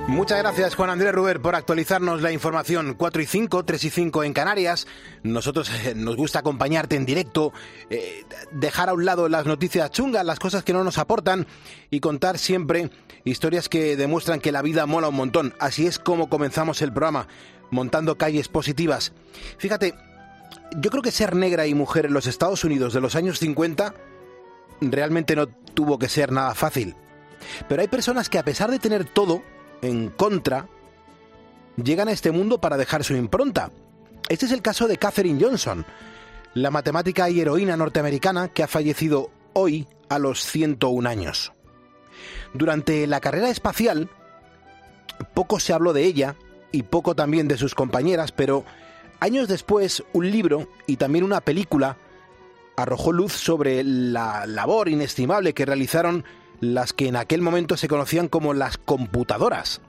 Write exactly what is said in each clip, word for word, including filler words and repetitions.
Muchas gracias, Juan Andrés Ruber, por actualizarnos la información. cuatro y cinco, tres y cinco en Canarias. Nosotros eh, nos gusta acompañarte en directo, eh, dejar a un lado las noticias chungas, las cosas que no nos aportan y contar siempre historias que demuestran que la vida mola un montón. Así es como comenzamos el programa, montando calles positivas. Fíjate, yo creo que ser negra y mujer en los Estados Unidos de los años cincuenta realmente no tuvo que ser nada fácil. Pero hay personas que, a pesar de tener todo en contra, llegan a este mundo para dejar su impronta. Este es el caso de Katherine Johnson, la matemática y heroína norteamericana que ha fallecido hoy a los ciento un años. Durante la carrera espacial, poco se habló de ella y poco también de sus compañeras, pero años después un libro y también una película arrojó luz sobre la labor inestimable que realizaron las que en aquel momento se conocían como las computadoras.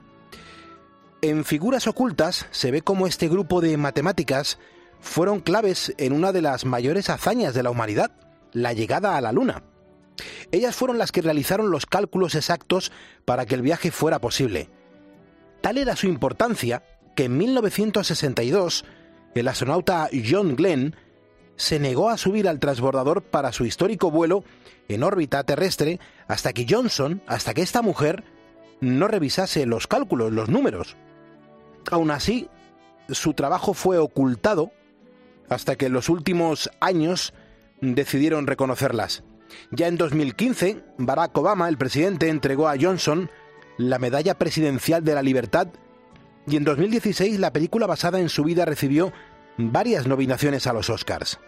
En Figuras ocultas se ve cómo este grupo de matemáticas fueron claves en una de las mayores hazañas de la humanidad, la llegada a la Luna. Ellas fueron las que realizaron los cálculos exactos para que el viaje fuera posible. Tal era su importancia que en mil novecientos sesenta y dos el astronauta John Glenn se negó a subir al transbordador para su histórico vuelo en órbita terrestre hasta que Johnson, hasta que esta mujer, no revisase los cálculos, los números. Aún así, su trabajo fue ocultado hasta que en los últimos años decidieron reconocerlas. Ya en dos mil quince, Barack Obama, el presidente, entregó a Johnson la Medalla Presidencial de la Libertad y en dos mil dieciséis la película basada en su vida recibió varias nominaciones a los Oscars.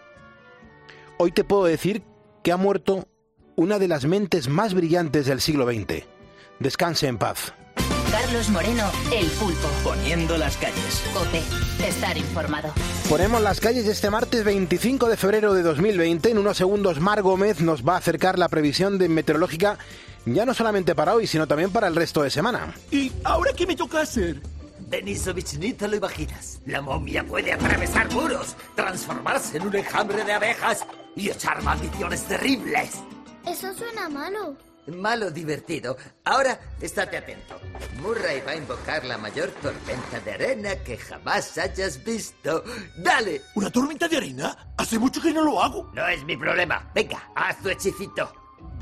Hoy te puedo decir que ha muerto una de las mentes más brillantes del siglo veinte. Descanse en paz. Carlos Moreno, El Pulpo. Poniendo las calles. COPE. Estar informado. Ponemos las calles este martes veinticinco de febrero de dos mil veinte. En unos segundos Mar Gómez nos va a acercar la previsión de meteorológica ya no solamente para hoy, sino también para el resto de semana. ¿Y ahora qué me toca hacer? Denisovich, ni te lo imaginas. La momia puede atravesar muros, transformarse en un enjambre de abejas y echar maldiciones terribles. Eso suena malo. Malo divertido. Ahora, estate atento. Murray va a invocar la mayor tormenta de arena que jamás hayas visto. ¡Dale! ¿Una tormenta de arena? Hace mucho que no lo hago. No es mi problema. Venga, haz tu hechicito.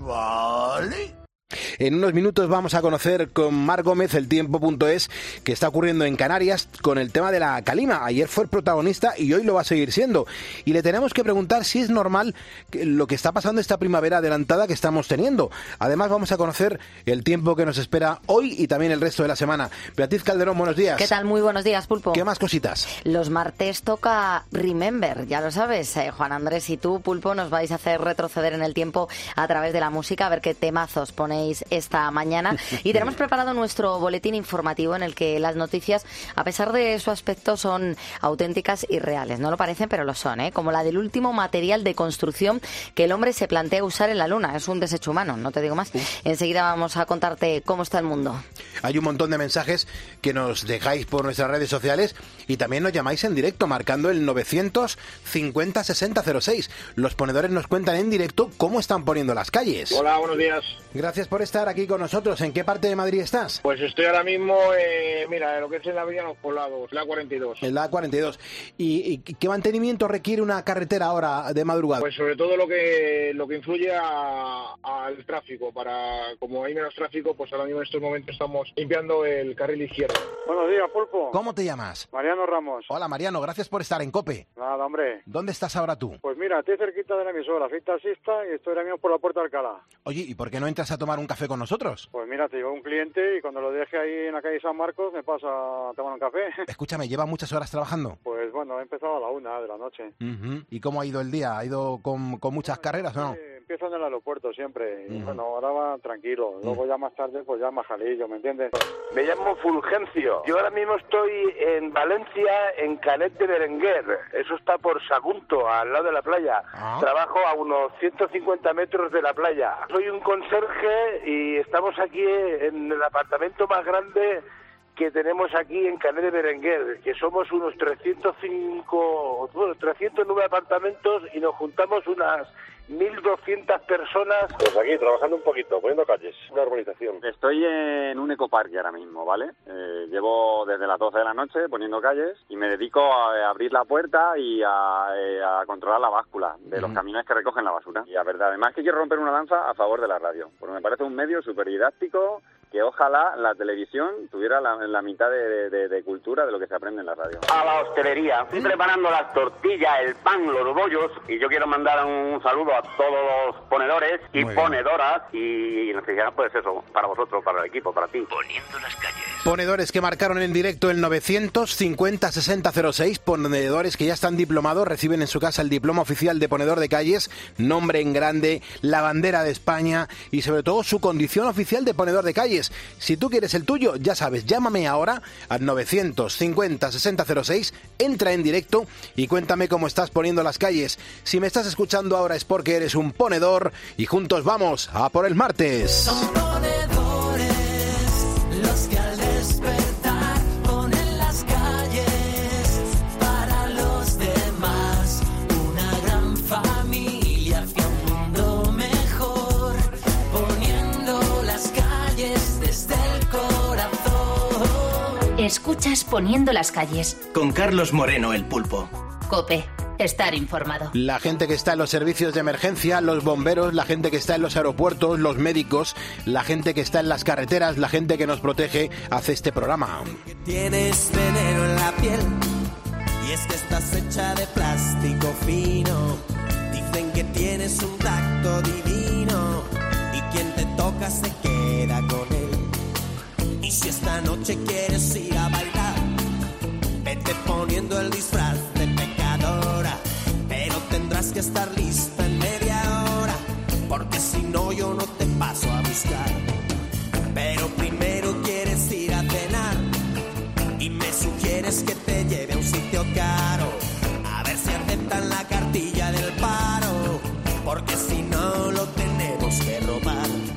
Vale. En unos minutos vamos a conocer con Mar Gómez el tiempo punto es que está ocurriendo en Canarias con el tema de la calima. Ayer fue el protagonista y hoy lo va a seguir siendo. Y le tenemos que preguntar si es normal lo que está pasando esta primavera adelantada que estamos teniendo. Además vamos a conocer el tiempo que nos espera hoy y también el resto de la semana. Beatriz Calderón, buenos días. ¿Qué tal? Muy buenos días, Pulpo. ¿Qué más cositas? Los martes toca Remember, ya lo sabes. Eh, Juan Andrés y tú, Pulpo, nos vais a hacer retroceder en el tiempo a través de la música, a ver qué temazos ponéis esta mañana. Y tenemos preparado nuestro boletín informativo en el que las noticias, a pesar de su aspecto, son auténticas y reales. No lo parecen, pero lo son, ¿eh? Como la del último material de construcción que el hombre se plantea usar en la Luna. Es un desecho humano, no te digo más. Enseguida vamos a contarte cómo está el mundo. Hay un montón de mensajes que nos dejáis por nuestras redes sociales y también nos llamáis en directo marcando el novecientos cincuenta sesenta cero seis. Los ponedores nos cuentan en directo cómo están poniendo las calles. Hola, buenos días. Gracias por estar aquí con nosotros. ¿En qué parte de Madrid estás? Pues estoy ahora mismo, eh, mira, en lo que es en la Avenida Los Poblados, la cuarenta y dos. En la cuarenta y dos. ¿Y, y qué mantenimiento requiere una carretera ahora de madrugada? Pues sobre todo lo que lo que influye a, al tráfico. Para como hay menos tráfico, pues ahora mismo en estos momentos estamos limpiando el carril izquierdo. Buenos días, Pulpo. ¿Cómo te llamas? Mariano Ramos. Hola, Mariano. Gracias por estar en COPE. Nada, hombre. ¿Dónde estás ahora tú? Pues mira, estoy cerquita de la emisora, soy taxista y estoy ahora mismo por la Puerta de Alcalá. Oye, ¿y por qué no entras a tomar un café con nosotros? Pues mira, te llevo un cliente y cuando lo deje ahí en la calle San Marcos me pasa a tomar un café. Escúchame, ¿lleva muchas horas trabajando? Pues bueno, he empezado a la una de la noche. Uh-huh. ¿Y cómo ha ido el día? ¿Ha ido con, con muchas bueno, carreras o no? Sí, empiezo en el aeropuerto siempre y uh-huh. bueno, ahora va tranquilo. Luego uh-huh. ya más tarde pues ya más jalillo, ¿me entiendes? Me llamo Fulgencio. Yo ahora mismo estoy en Valencia, en Canet de Berenguer. Eso está por Sagunto, al lado de la playa. Uh-huh. Trabajo a unos ciento cincuenta metros de la playa. Soy un conserje y estamos aquí en el apartamento más grande que tenemos aquí en Canet de Berenguer, que somos unos trescientos cinco, bueno, trescientos nueve apartamentos y nos juntamos unas mil doscientas personas. Pues aquí, trabajando un poquito, poniendo calles, una urbanización. Estoy en un ecoparque ahora mismo, ¿vale? Eh, llevo desde las doce de la noche poniendo calles y me dedico a abrir la puerta y a, eh, a controlar la báscula de uh-huh. los camiones que recogen la basura. Y la verdad, además que quiero romper una lanza a favor de la radio, porque me parece un medio súper didáctico, que ojalá la televisión tuviera la, la mitad de, de, de cultura de lo que se aprende en la radio. A la hostelería, estoy preparando las tortillas, el pan, los bollos, y yo quiero mandar un saludo a todos los ponedores y ponedoras, y en especial pues eso, para vosotros, para el equipo, para ti. Poniendo las calles. Ponedores que marcaron en directo el novecientos cincuenta sesenta cero seis, ponedores que ya están diplomados, reciben en su casa el diploma oficial de ponedor de calles, nombre en grande, la bandera de España y sobre todo su condición oficial de ponedor de calles. Si tú quieres el tuyo, ya sabes, llámame ahora al novecientos cincuenta sesenta cero seis, entra en directo y cuéntame cómo estás poniendo las calles. Si me estás escuchando ahora es porque eres un ponedor y juntos vamos a por el martes. Son ponedores los que al despertar ponen las calles para los demás, una gran familia hacia un mundo mejor, poniendo las calles desde el corazón. Escuchas Poniendo las calles con Carlos Moreno, el Pulpo. COPE. Estar informado. La gente que está en los servicios de emergencia, los bomberos, la gente que está en los aeropuertos, los médicos, la gente que está en las carreteras, la gente que nos protege, hace este programa. Tienes veneno en la piel y es que estás hecha de plástico fino. Dicen que tienes un tacto divino y quien te toca se queda con él. Y si esta noche quieres ir a bailar, vete poniendo el disfraz de pecadora, pero tendrás que estar lista en media hora, porque si no yo no te paso a buscar. Pero primero quieres ir a cenar y me sugieres que te lleve a un sitio caro, a ver si aceptan la cartilla del paro, porque si no lo tenemos que robar.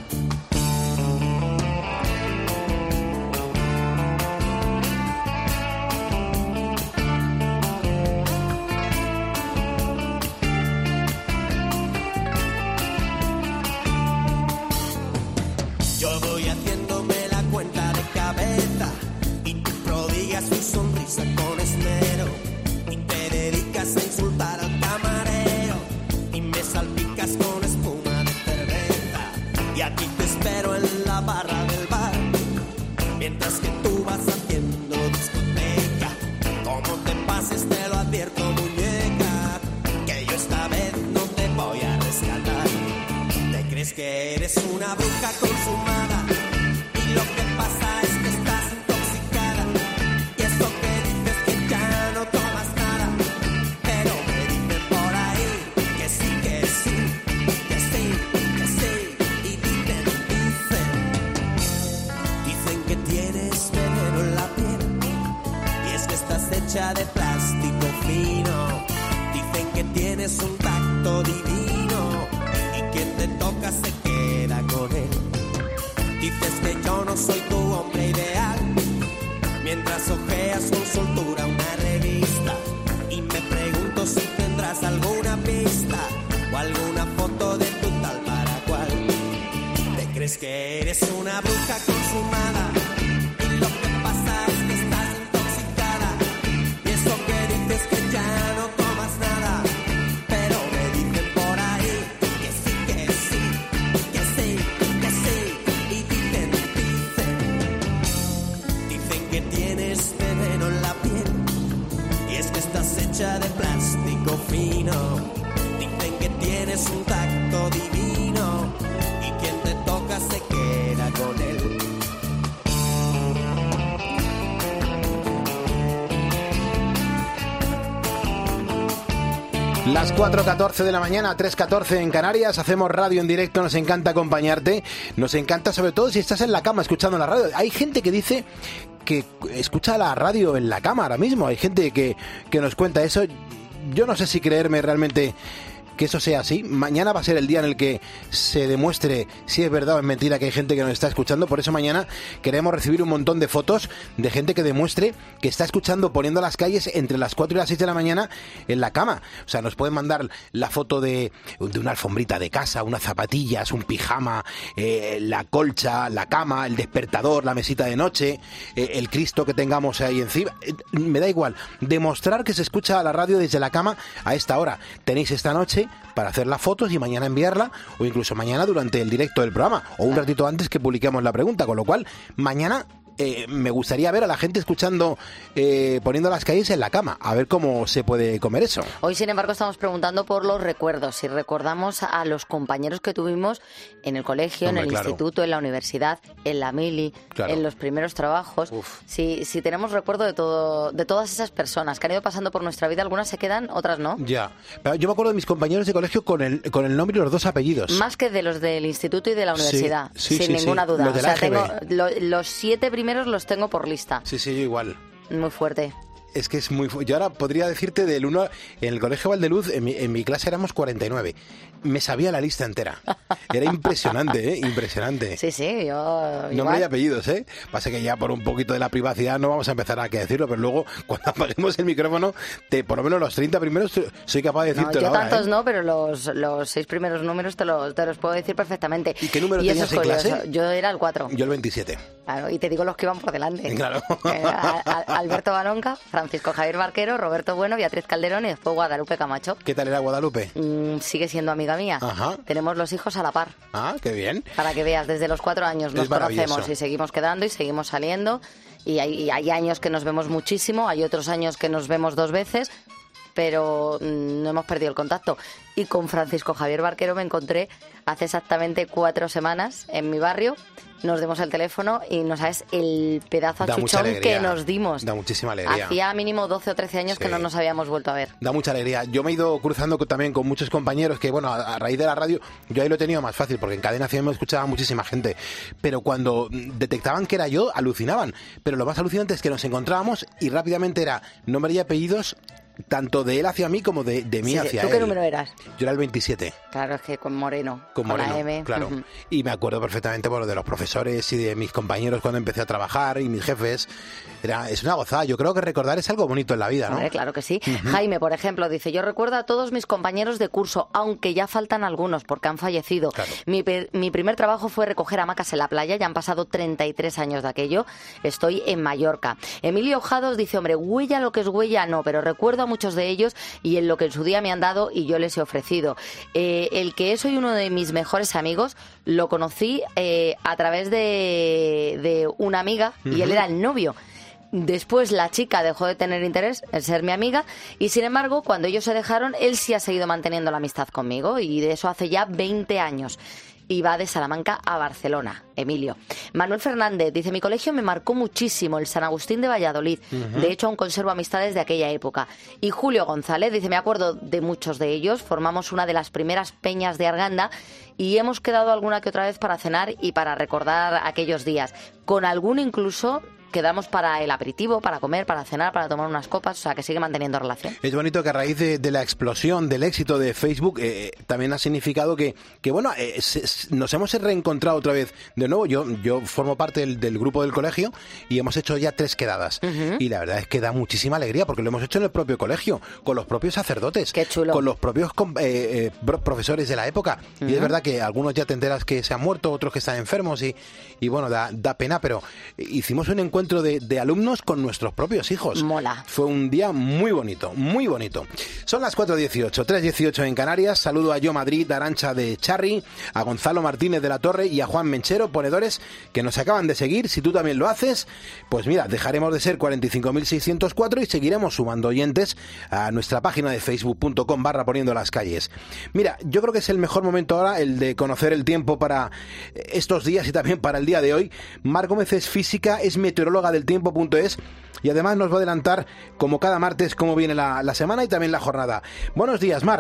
Yo voy haciéndome la cuenta de cabeza y tú prodigas tu sonrisa con esmero y te dedicas a insultar al camarero y me salpicas con espuma de cerveza y aquí te espero en la barra del bar mientras que tú vas haciendo discoteca. Como te pases te lo advierto, muñeca, que yo esta vez no te voy a rescatar. ¿Te crees que eres una bruja consumada? Y lo que pasa es que estás intoxicada. Y eso que dices que ya no tomas nada. Pero me dicen por ahí que sí, que sí, que sí, que sí. Y dicen, dicen, dicen que tienes veneno en la piel. Y es que estás hecha de plástico fino. Dicen que tienes un tacto divino. Quien te toca se queda con él. Dices que yo no soy tu hombre ideal, mientras ojeas con soltura una revista. Y me pregunto si tendrás alguna pista o alguna foto de tu tal para cual. ¿Te crees que eres una bruja consumada? Y lo que pasa es que estás intoxicada. Y eso que dices que ya no tomas nada. Pero me dicen por ahí que sí, que sí, que sí, que sí. Y dicen, dicen, dicen que tienes veneno en la piel. Y es que estás hecha de plástico fino. Dicen que tienes un tacto divino. Y quien te toca se queda con él. Las cuatro catorce de la mañana, tres catorce en Canarias, hacemos radio en directo, nos encanta acompañarte, nos encanta sobre todo si estás en la cama escuchando la radio. Hay gente que dice que escucha la radio en la cama ahora mismo, hay gente que, que nos cuenta eso. Yo no sé si creerme realmente que eso sea así. Mañana va a ser el día en el que se demuestre si es verdad o es mentira que hay gente que nos está escuchando. Por eso mañana queremos recibir un montón de fotos de gente que demuestre que está escuchando Poniendo las Calles entre las cuatro y las seis de la mañana en la cama. O sea, nos pueden mandar la foto de, de una alfombrita de casa, unas zapatillas, un pijama, eh, la colcha, la cama, el despertador, la mesita de noche, eh, el Cristo que tengamos ahí encima. Eh, me da igual. Demostrar que se escucha a la radio desde la cama a esta hora. Tenéis esta noche para hacer las fotos y mañana enviarla, o incluso mañana durante el directo del programa, o un ratito antes que publiquemos la pregunta, con lo cual mañana eh, me gustaría ver a la gente escuchando eh, Poniendo las Calles en la cama, a ver cómo se puede comer eso. Hoy, sin embargo, estamos preguntando por los recuerdos, si recordamos a los compañeros que tuvimos en el colegio, Hombre, en el claro. instituto, en la universidad, en la mili, claro. en los primeros trabajos, si, si tenemos recuerdo de todo, de todas esas personas que han ido pasando por nuestra vida, algunas se quedan, otras no. Ya, pero yo me acuerdo de mis compañeros de colegio con el, con el nombre y los dos apellidos. Más que de los del instituto y de la universidad, sí, sí, sin sí, ninguna sí. duda. Los de la o sea, A G B. tengo lo, los siete primeros los tengo por lista. Sí, sí, yo igual. Muy fuerte. Es que es muy... Fu- Yo ahora podría decirte del uno... En el colegio Valdeluz, en mi, en mi clase éramos cuarenta y nueve. Me sabía la lista entera. Era impresionante, ¿eh? Impresionante. Sí, sí, yo... Nombre igual. y apellidos, ¿eh? Pasa que ya por un poquito de la privacidad no vamos a empezar a que decirlo, pero luego, cuando apaguemos el micrófono, te, por lo menos los treinta primeros soy capaz de No, decírtelo yo ahora, tantos ¿eh? no, pero los, los seis primeros números te los, te los puedo decir perfectamente. ¿Y qué número y tenías eso es en curioso. clase? Yo era el cuatro. Yo el veintisiete. Claro, y te digo los que iban por delante. Claro. Eh, a- a- Alberto Balonca, Francisco Javier Barquero, Roberto Bueno, Beatriz Calderón y después Guadalupe Camacho. ¿Qué tal era Guadalupe? Mm, sigue siendo amiga mía. Ajá. Tenemos los hijos a la par. Ah, qué bien. Para que veas, desde los cuatro años nos Es maravilloso. conocemos y seguimos quedando y seguimos saliendo. Y hay, y hay años que nos vemos muchísimo, hay otros años que nos vemos dos veces, pero mm, no hemos perdido el contacto. Y con Francisco Javier Barquero me encontré hace exactamente cuatro semanas en mi barrio. Nos dimos el teléfono y no sabes el pedazo Da mucha achuchón alegría. que nos dimos. Da muchísima alegría. Hacía mínimo doce o trece años Sí. que no nos habíamos vuelto a ver. Da mucha alegría. Yo me he ido cruzando con- también con muchos compañeros que, bueno, a, a raíz de la radio, yo ahí lo he tenido más fácil, porque en Cadena C M me escuchaba muchísima gente. Pero cuando mm, detectaban que era yo, alucinaban. Pero lo más alucinante es que nos encontrábamos y rápidamente era nombre y apellidos, tanto de él hacia mí como de, de mí Sí, sí. hacia ¿Tú él. qué número eras? Yo era el veintisiete. Claro, es que con Moreno. Con la Moreno, M. claro. Ujú. Y me acuerdo perfectamente, bueno, de los profesores y de mis compañeros cuando empecé a trabajar y mis jefes. Era, es una gozada. Yo creo que recordar es algo bonito en la vida, ¿no? Hombre, claro que sí. Ujú. Jaime, por ejemplo, dice, yo recuerdo a todos mis compañeros de curso, aunque ya faltan algunos porque han fallecido. Mi, per- mi primer trabajo fue recoger hamacas en la playa, ya han pasado treinta y tres años de aquello. Estoy en Mallorca. Emilio Ojados dice, hombre, huella lo que es huella, no, pero recuerdo a muchos de ellos y en lo que en su día me han dado y yo les he ofrecido. Eh, el que es hoy uno de mis mejores amigos, lo conocí eh, a través de, de una amiga y él Ujú. era el novio. Después la chica dejó de tener interés en ser mi amiga y, sin embargo, cuando ellos se dejaron, él sí ha seguido manteniendo la amistad conmigo y de eso hace ya veinte años. Y va de Salamanca a Barcelona, Emilio. Manuel Fernández dice, mi colegio me marcó muchísimo, el San Agustín de Valladolid. Ujú. De hecho, aún conservo amistades de aquella época. Y Julio González dice, me acuerdo de muchos de ellos, formamos una de las primeras peñas de Arganda y hemos quedado alguna que otra vez para cenar y para recordar aquellos días. Con alguno incluso quedamos para el aperitivo, para comer, para cenar, para tomar unas copas, o sea que sigue manteniendo relación. Es bonito que a raíz de, de la explosión, del éxito de Facebook, eh, también ha significado que, que bueno, eh, se- se- nos hemos reencontrado otra vez de nuevo. Yo, yo formo parte del, del grupo del colegio y hemos hecho ya tres quedadas. Ujú. Y la verdad es que da muchísima alegría porque lo hemos hecho en el propio colegio, con los propios sacerdotes, Qué chulo. con los propios com- eh, eh, pro- profesores de la época. Y Ujú. es verdad que algunos ya te enteras que se han muerto, otros que están enfermos y, y bueno, da, da pena, pero hicimos un encuentro de, de alumnos con nuestros propios hijos. Mola. Fue un día muy bonito, muy bonito. Son las cuatro dieciocho, tres dieciocho en Canarias. Saludo a Yo Madrid, a Arantxa de Charri, a Gonzalo Martínez de la Torre y a Juan Menchero, ponedores que nos acaban de seguir. Si tú también lo haces, pues mira, dejaremos de ser cuarenta y cinco mil seiscientos cuatro y seguiremos sumando oyentes a nuestra página de facebook punto com barra poniendo las calles. Mira, yo creo que es el mejor momento ahora el de conocer el tiempo para estos días y también para el día de hoy. Mar Gómez es física, es meteoróloga del tiempo punto es y además nos va a adelantar, como cada martes, cómo viene la, la semana y también la jornada. Buenos días, Mar.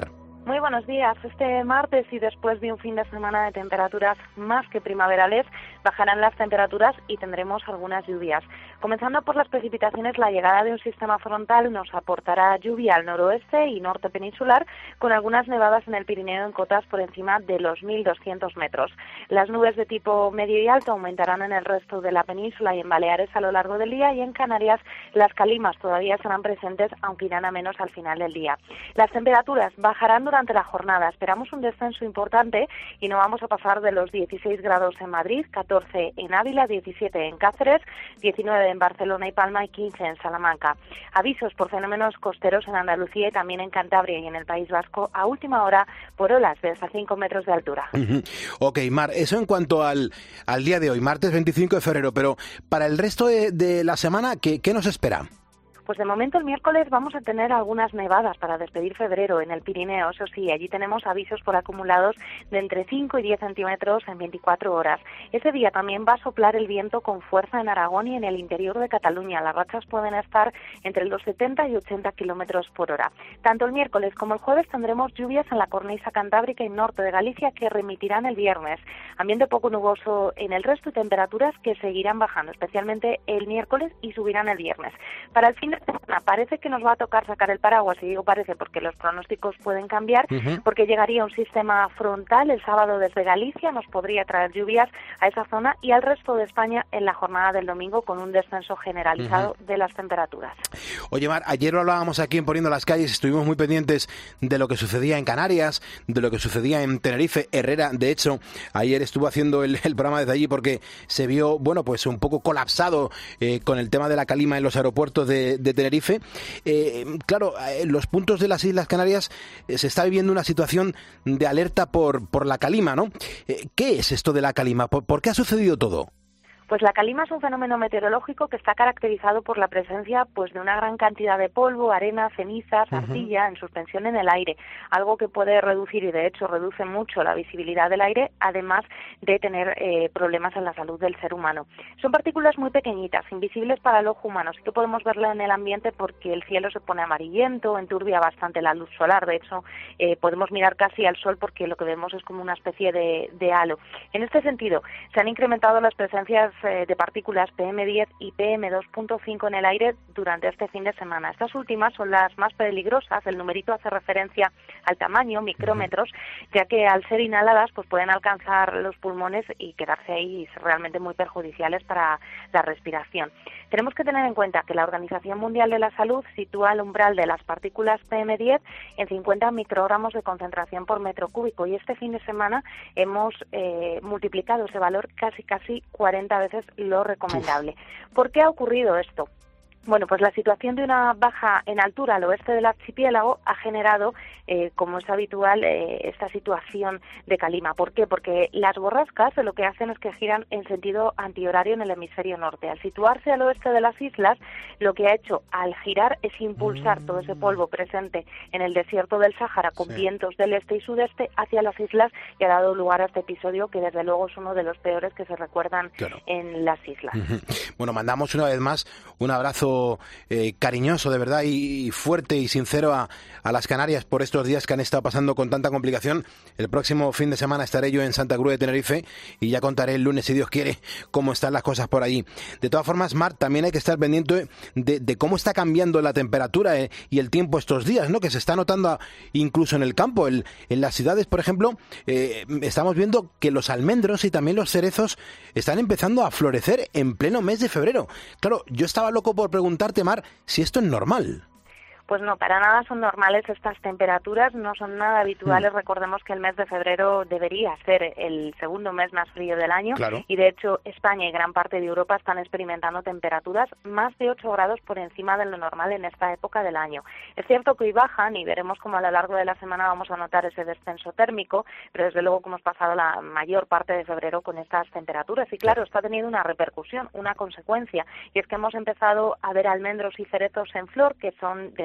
Muy buenos días. Este martes y después de un fin de semana de temperaturas más que primaverales, bajarán las temperaturas y tendremos algunas lluvias. Comenzando por las precipitaciones, la llegada de un sistema frontal nos aportará lluvia al noroeste y norte peninsular, con algunas nevadas en el Pirineo en cotas por encima de los mil doscientos metros. Las nubes de tipo medio y alto aumentarán en el resto de la península y en Baleares a lo largo del día, y en Canarias las calimas todavía serán presentes, aunque irán a menos al final del día. Las temperaturas bajarán durante la jornada. Esperamos un descenso importante y no vamos a pasar de los dieciséis grados en Madrid, catorce en Ávila, diecisiete en Cáceres, diecinueve en Barcelona y Palma y quince en Salamanca. Avisos por fenómenos costeros en Andalucía y también en Cantabria y en el País Vasco a última hora por olas de hasta cinco metros de altura. Uh-huh. Ok, Mar, eso en cuanto al, al día de hoy, martes veinticinco de febrero, pero para el resto de, de la semana, ¿qué, qué nos espera? Pues de momento el miércoles vamos a tener algunas nevadas para despedir febrero en el Pirineo. Eso sí, allí tenemos avisos por acumulados de entre cinco y diez centímetros en veinticuatro horas. Ese día también va a soplar el viento con fuerza en Aragón y en el interior de Cataluña. Las rachas pueden estar entre los setenta y ochenta kilómetros por hora. Tanto el miércoles como el jueves tendremos lluvias en la cornisa cantábrica y norte de Galicia que remitirán el viernes. Ambiente poco nuboso en el resto y temperaturas que seguirán bajando, especialmente el miércoles, y subirán el viernes. Para el fin parece que nos va a tocar sacar el paraguas, y digo parece porque los pronósticos pueden cambiar, uh-huh. porque llegaría un sistema frontal el sábado desde Galicia, nos podría traer lluvias a esa zona y al resto de España en la jornada del domingo, con un descenso generalizado uh-huh. de las temperaturas. Oye, Mar, ayer lo hablábamos aquí en Poniendo las Calles, estuvimos muy pendientes de lo que sucedía en Canarias, de lo que sucedía en Tenerife. Herrera, de hecho, ayer estuvo haciendo el, el programa desde allí porque se vio, bueno, pues un poco colapsado eh, con el tema de la calima en los aeropuertos de de Tenerife. Eh, claro, en los puntos de las Islas Canarias eh, se está viviendo una situación de alerta por, por la calima, ¿no? Eh, ¿Qué es esto de la calima? ¿Por, por qué ha sucedido todo? Pues la calima es un fenómeno meteorológico que está caracterizado por la presencia pues de una gran cantidad de polvo, arena, cenizas, arcilla en suspensión en el aire, algo que puede reducir, y de hecho reduce mucho, la visibilidad del aire, además de tener eh, problemas en la salud del ser humano. Son partículas muy pequeñitas, invisibles para el ojo humano, sí que podemos verla en el ambiente porque el cielo se pone amarillento, enturbia bastante la luz solar. De hecho eh, podemos mirar casi al sol porque lo que vemos es como una especie de, de halo. En este sentido, se han incrementado las presencias de partículas P M diez y P M dos punto cinco en el aire durante este fin de semana. Estas últimas son las más peligrosas. El numerito hace referencia al tamaño, micrómetros, ya que al ser inhaladas pues pueden alcanzar los pulmones y quedarse ahí realmente muy perjudiciales para la respiración. Tenemos que tener en cuenta que la Organización Mundial de la Salud sitúa el umbral de las partículas P M diez en cincuenta microgramos de concentración por metro cúbico, y este fin de semana hemos eh, multiplicado ese valor casi casi cuarenta veces lo recomendable. ¿Por qué ha ocurrido esto? Bueno, pues la situación de una baja en altura al oeste del archipiélago ha generado, eh, como es habitual, eh, esta situación de calima. ¿Por qué? Porque las borrascas lo que hacen es que giran en sentido antihorario en el hemisferio norte. Al situarse al oeste de las islas, lo que ha hecho al girar es impulsar todo ese polvo presente en el desierto del Sáhara con sí. vientos del este y sudeste hacia las islas, y ha dado lugar a este episodio que desde luego es uno de los peores que se recuerdan claro. en las islas. Bueno, mandamos una vez más un abrazo Eh, cariñoso, de verdad, y, y fuerte y sincero a, a las Canarias por estos días que han estado pasando con tanta complicación. El próximo fin de semana estaré yo en Santa Cruz de Tenerife y ya contaré el lunes, si Dios quiere, cómo están las cosas por allí. De todas formas, Mar, también hay que estar pendiente de, de cómo está cambiando la temperatura eh, y el tiempo estos días, ¿no? Que se está notando incluso en el campo. El, en las ciudades, por ejemplo, eh, estamos viendo que los almendros y también los cerezos están empezando a florecer en pleno mes de febrero. Claro, yo estaba loco por preguntarte, Mar, si esto es normal. Pues no, para nada son normales estas temperaturas, no son nada habituales. Mm. Recordemos que el mes de febrero debería ser el segundo mes más frío del año, claro. y de hecho España y gran parte de Europa están experimentando temperaturas más de ocho grados por encima de lo normal en esta época del año. Es cierto que hoy bajan y veremos cómo a lo largo de la semana vamos a notar ese descenso térmico, pero desde luego que hemos pasado la mayor parte de febrero con estas temperaturas. Y claro, esto ha tenido una repercusión, una consecuencia, y es que hemos empezado a ver almendros y cerezos en flor, que son de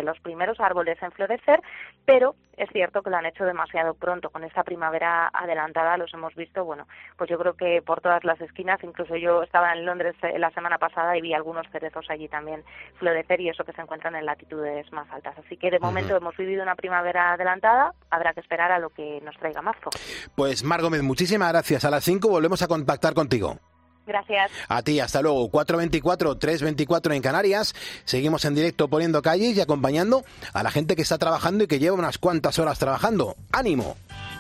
los primeros árboles en florecer, pero es cierto que lo han hecho demasiado pronto. Con esta primavera adelantada los hemos visto, bueno, pues yo creo que por todas las esquinas. Incluso yo estaba en Londres la semana pasada y vi algunos cerezos allí también florecer, y eso que se encuentran en latitudes más altas. Así que de momento uh-huh. hemos vivido una primavera adelantada, habrá que esperar a lo que nos traiga marzo. Pues Mar Gómez, muchísimas gracias. A las cinco volvemos a contactar contigo. Gracias. A ti, hasta luego. cuatro veinticuatro, tres veinticuatro en Canarias. Seguimos en directo poniendo calles y acompañando a la gente que está trabajando y que lleva unas cuantas horas trabajando. ¡Ánimo!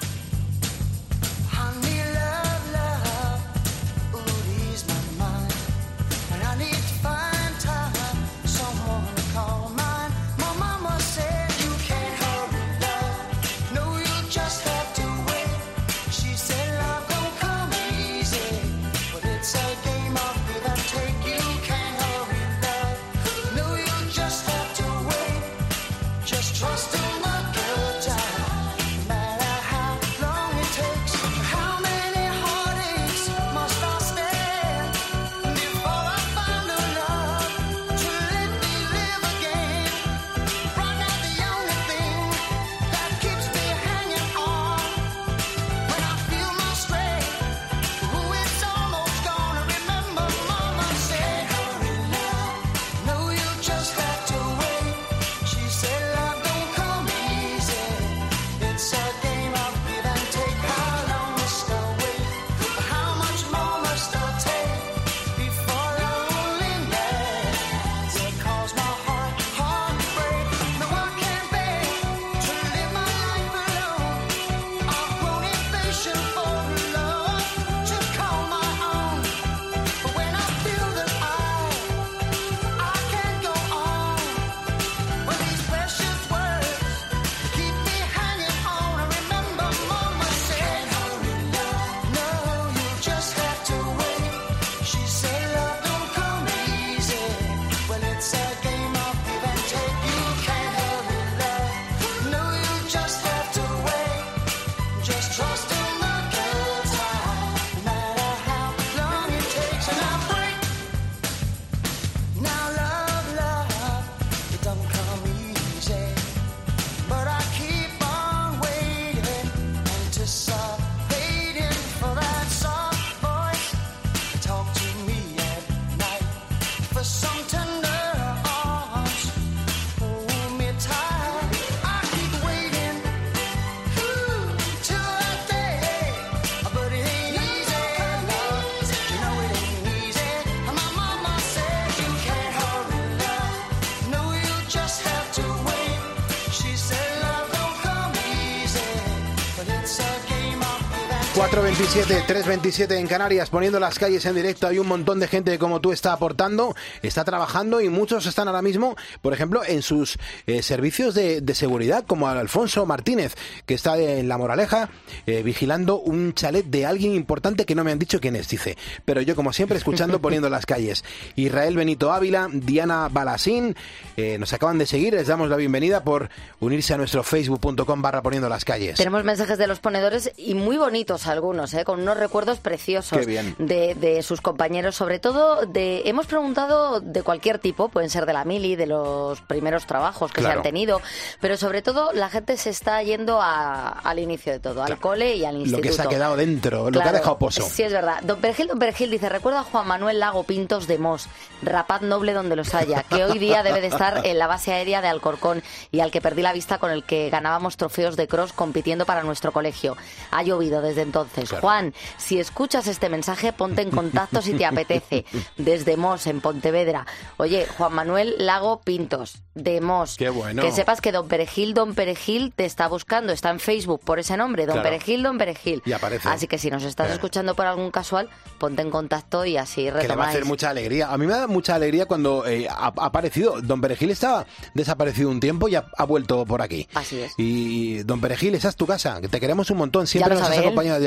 cuatro veintisiete, tres veintisiete en Canarias, poniendo las calles en directo. Hay un montón de gente que, como tú, está aportando, está trabajando, y muchos están ahora mismo, por ejemplo, en sus eh, servicios de, de seguridad, como Alfonso Martínez, que está en La Moraleja eh, vigilando un chalet de alguien importante que no me han dicho quién es, dice. Pero yo, como siempre, escuchando, poniendo las calles. Israel Benito Ávila, Diana Balasín, eh, nos acaban de seguir, les damos la bienvenida por unirse a nuestro facebook punto com barra poniendo las calles. Tenemos mensajes de los ponedores y muy bonitos algunos, ¿eh? Con unos recuerdos preciosos de, de sus compañeros, sobre todo de, hemos preguntado de cualquier tipo, pueden ser de la mili, de los primeros trabajos que claro. se han tenido, pero sobre todo la gente se está yendo a, al inicio de todo, claro. al cole y al instituto. Lo que se ha quedado dentro, claro, lo que ha dejado pozo. Sí, es verdad. Don Pergil, Don Pergil dice, recuerda a Juan Manuel Lago Pintos de Mos, rapaz noble donde los haya, que hoy día debe de estar en la base aérea de Alcorcón y al que perdí la vista con el que ganábamos trofeos de cross compitiendo para nuestro colegio. Ha llovido desde entonces. Claro. Juan, si escuchas este mensaje, ponte en contacto si te apetece. Desde Mos, en Pontevedra. Oye, Juan Manuel Lago Pintos, de Mos. Qué bueno. Que sepas que Don Perejil, Don Perejil te está buscando. Está en Facebook por ese nombre, Don claro. Perejil, Don Perejil. Y aparece. Así que si nos estás eh. escuchando por algún casual, ponte en contacto y así retomáis. Que le va a hacer mucha alegría. A mí me da mucha alegría cuando eh, ha, ha aparecido. Don Perejil estaba desaparecido un tiempo y ha, ha vuelto por aquí. Así es. Y Don Perejil, esa es tu casa. Que te queremos un montón. Siempre nos has acompañado desde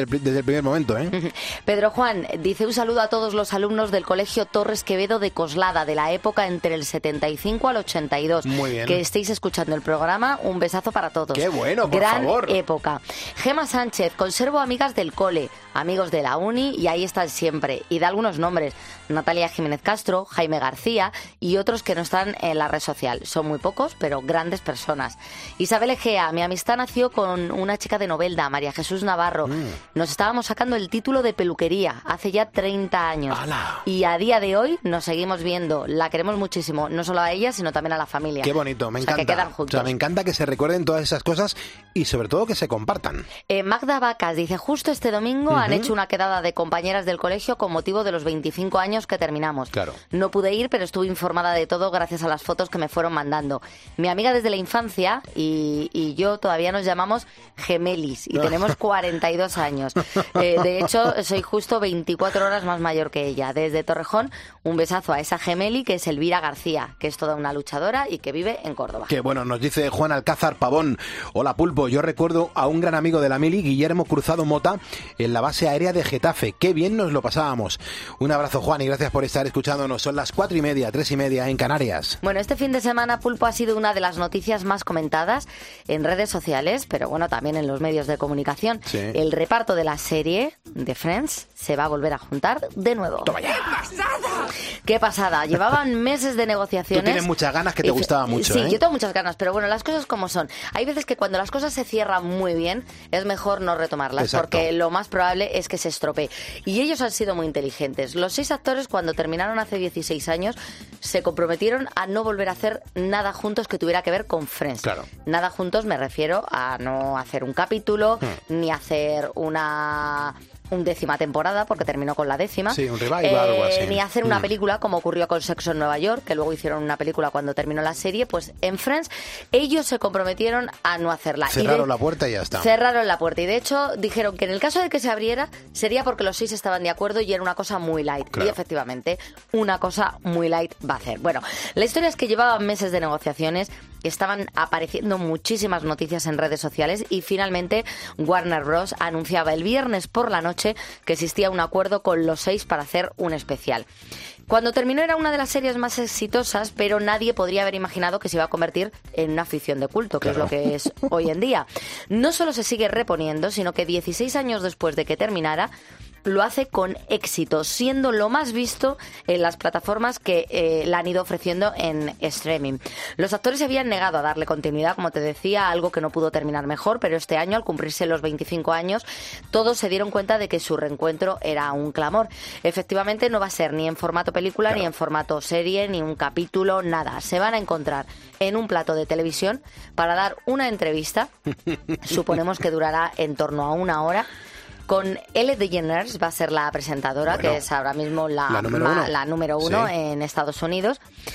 desde el, desde el primer momento, ¿eh? Pedro Juan dice un saludo a todos los alumnos del Colegio Torres Quevedo de Coslada, de la época entre el setenta y cinco al ochenta y dos. Muy bien. Que estéis escuchando el programa, un besazo para todos. ¡Qué bueno, por Gran favor! época. Gema Sánchez, conservo amigas del cole, amigos de la uni y ahí están siempre. Y da algunos nombres, Natalia Jiménez Castro, Jaime García y otros que no están en la red social. Son muy pocos, pero grandes personas. Isabel Egea, mi amistad nació con una chica de Novelda, María Jesús Navarro. Mm. Nos estábamos sacando el título de peluquería hace ya treinta años. ¡Hala! Y a día de hoy nos seguimos viendo. La queremos muchísimo, no solo a ella, sino también a la familia. Qué bonito, me o sea, encanta. Que quedan juntos. O sea, me encanta que se recuerden todas esas cosas y sobre todo que se compartan. Eh, Magda Vacas dice, justo este domingo uh-huh. han hecho una quedada de compañeras del colegio con motivo de los veinticinco años que terminamos. Claro. No pude ir, pero estuve informada de todo gracias a las fotos que me fueron mandando. Mi amiga desde la infancia y, y yo todavía nos llamamos gemelis y tenemos cuarenta y dos años. Eh, de hecho, soy justo veinticuatro horas más mayor que ella. Desde Torrejón, un besazo a esa gemeli que es Elvira García, que es toda una luchadora y que vive en Córdoba. Qué bueno, nos dice Juan Alcázar Pavón. Hola Pulpo, yo recuerdo a un gran amigo de la mili, Guillermo Cruzado Mota, en la base aérea de Getafe. Qué bien nos lo pasábamos. Un abrazo, Juan, y gracias por estar escuchándonos. Son las cuatro y media, tres y media en Canarias. Bueno, este fin de semana, Pulpo, ha sido una de las noticias más comentadas en redes sociales, pero bueno, también en los medios de comunicación. Sí. El reparto de la serie de Friends se va a volver a juntar de nuevo. ¡Toma ya! ¡Qué pasada! ¡Qué pasada! Llevaban meses de negociaciones. Tú tienes muchas ganas, que te gustaba mucho, Sí, ¿eh? yo tengo muchas ganas, pero bueno, las cosas como son. Hay veces que cuando las cosas se cierran muy bien, es mejor no retomarlas. Exacto. Porque lo más probable es que se estropee. Y ellos han sido muy inteligentes. Los seis actores, cuando terminaron hace dieciséis años, se comprometieron a no volver a hacer nada juntos que tuviera que ver con Friends. Claro. Nada juntos me refiero a no hacer un capítulo, hmm. ni hacer una... un décima temporada, porque terminó con la décima. Sí, un revival eh, o algo así. Ni hacer una mm. película, como ocurrió con Sexo en Nueva York, que luego hicieron una película cuando terminó la serie. Pues en Friends, ellos se comprometieron a no hacerla. Cerraron y de, la puerta y ya está. Cerraron la puerta. Y de hecho, dijeron que en el caso de que se abriera, sería porque los seis estaban de acuerdo y era una cosa muy light. Claro. Y efectivamente, una cosa muy light va a hacer. Bueno, la historia es que llevaban meses de negociaciones, estaban apareciendo muchísimas noticias en redes sociales y finalmente Warner Bros. Anunciaba el viernes por la noche que existía un acuerdo con los seis para hacer un especial. Cuando terminó era una de las series más exitosas, pero nadie podría haber imaginado que se iba a convertir en una ficción de culto, que claro. es lo que es hoy en día. No solo se sigue reponiendo, sino que dieciséis años después de que terminara, lo hace con éxito, siendo lo más visto en las plataformas que eh, la han ido ofreciendo en streaming. Los actores se habían negado a darle continuidad, como te decía, algo que no pudo terminar mejor, pero este año, al cumplirse los veinticinco años, todos se dieron cuenta de que su reencuentro era un clamor. Efectivamente, no va a ser ni en formato película, claro. ni en formato serie, ni un capítulo, nada. Se van a encontrar en un plato de televisión para dar una entrevista, suponemos que durará en torno a una hora, con Ellen DeGeneres, va a ser la presentadora, bueno, que es ahora mismo la, la número ma, uno, la número uno sí. en Estados Unidos.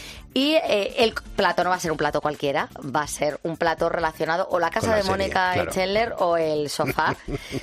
Y eh, el plato no va a ser un plato cualquiera, va a ser un plato relacionado o la casa la de serie, Mónica claro. Chandler o el sofá.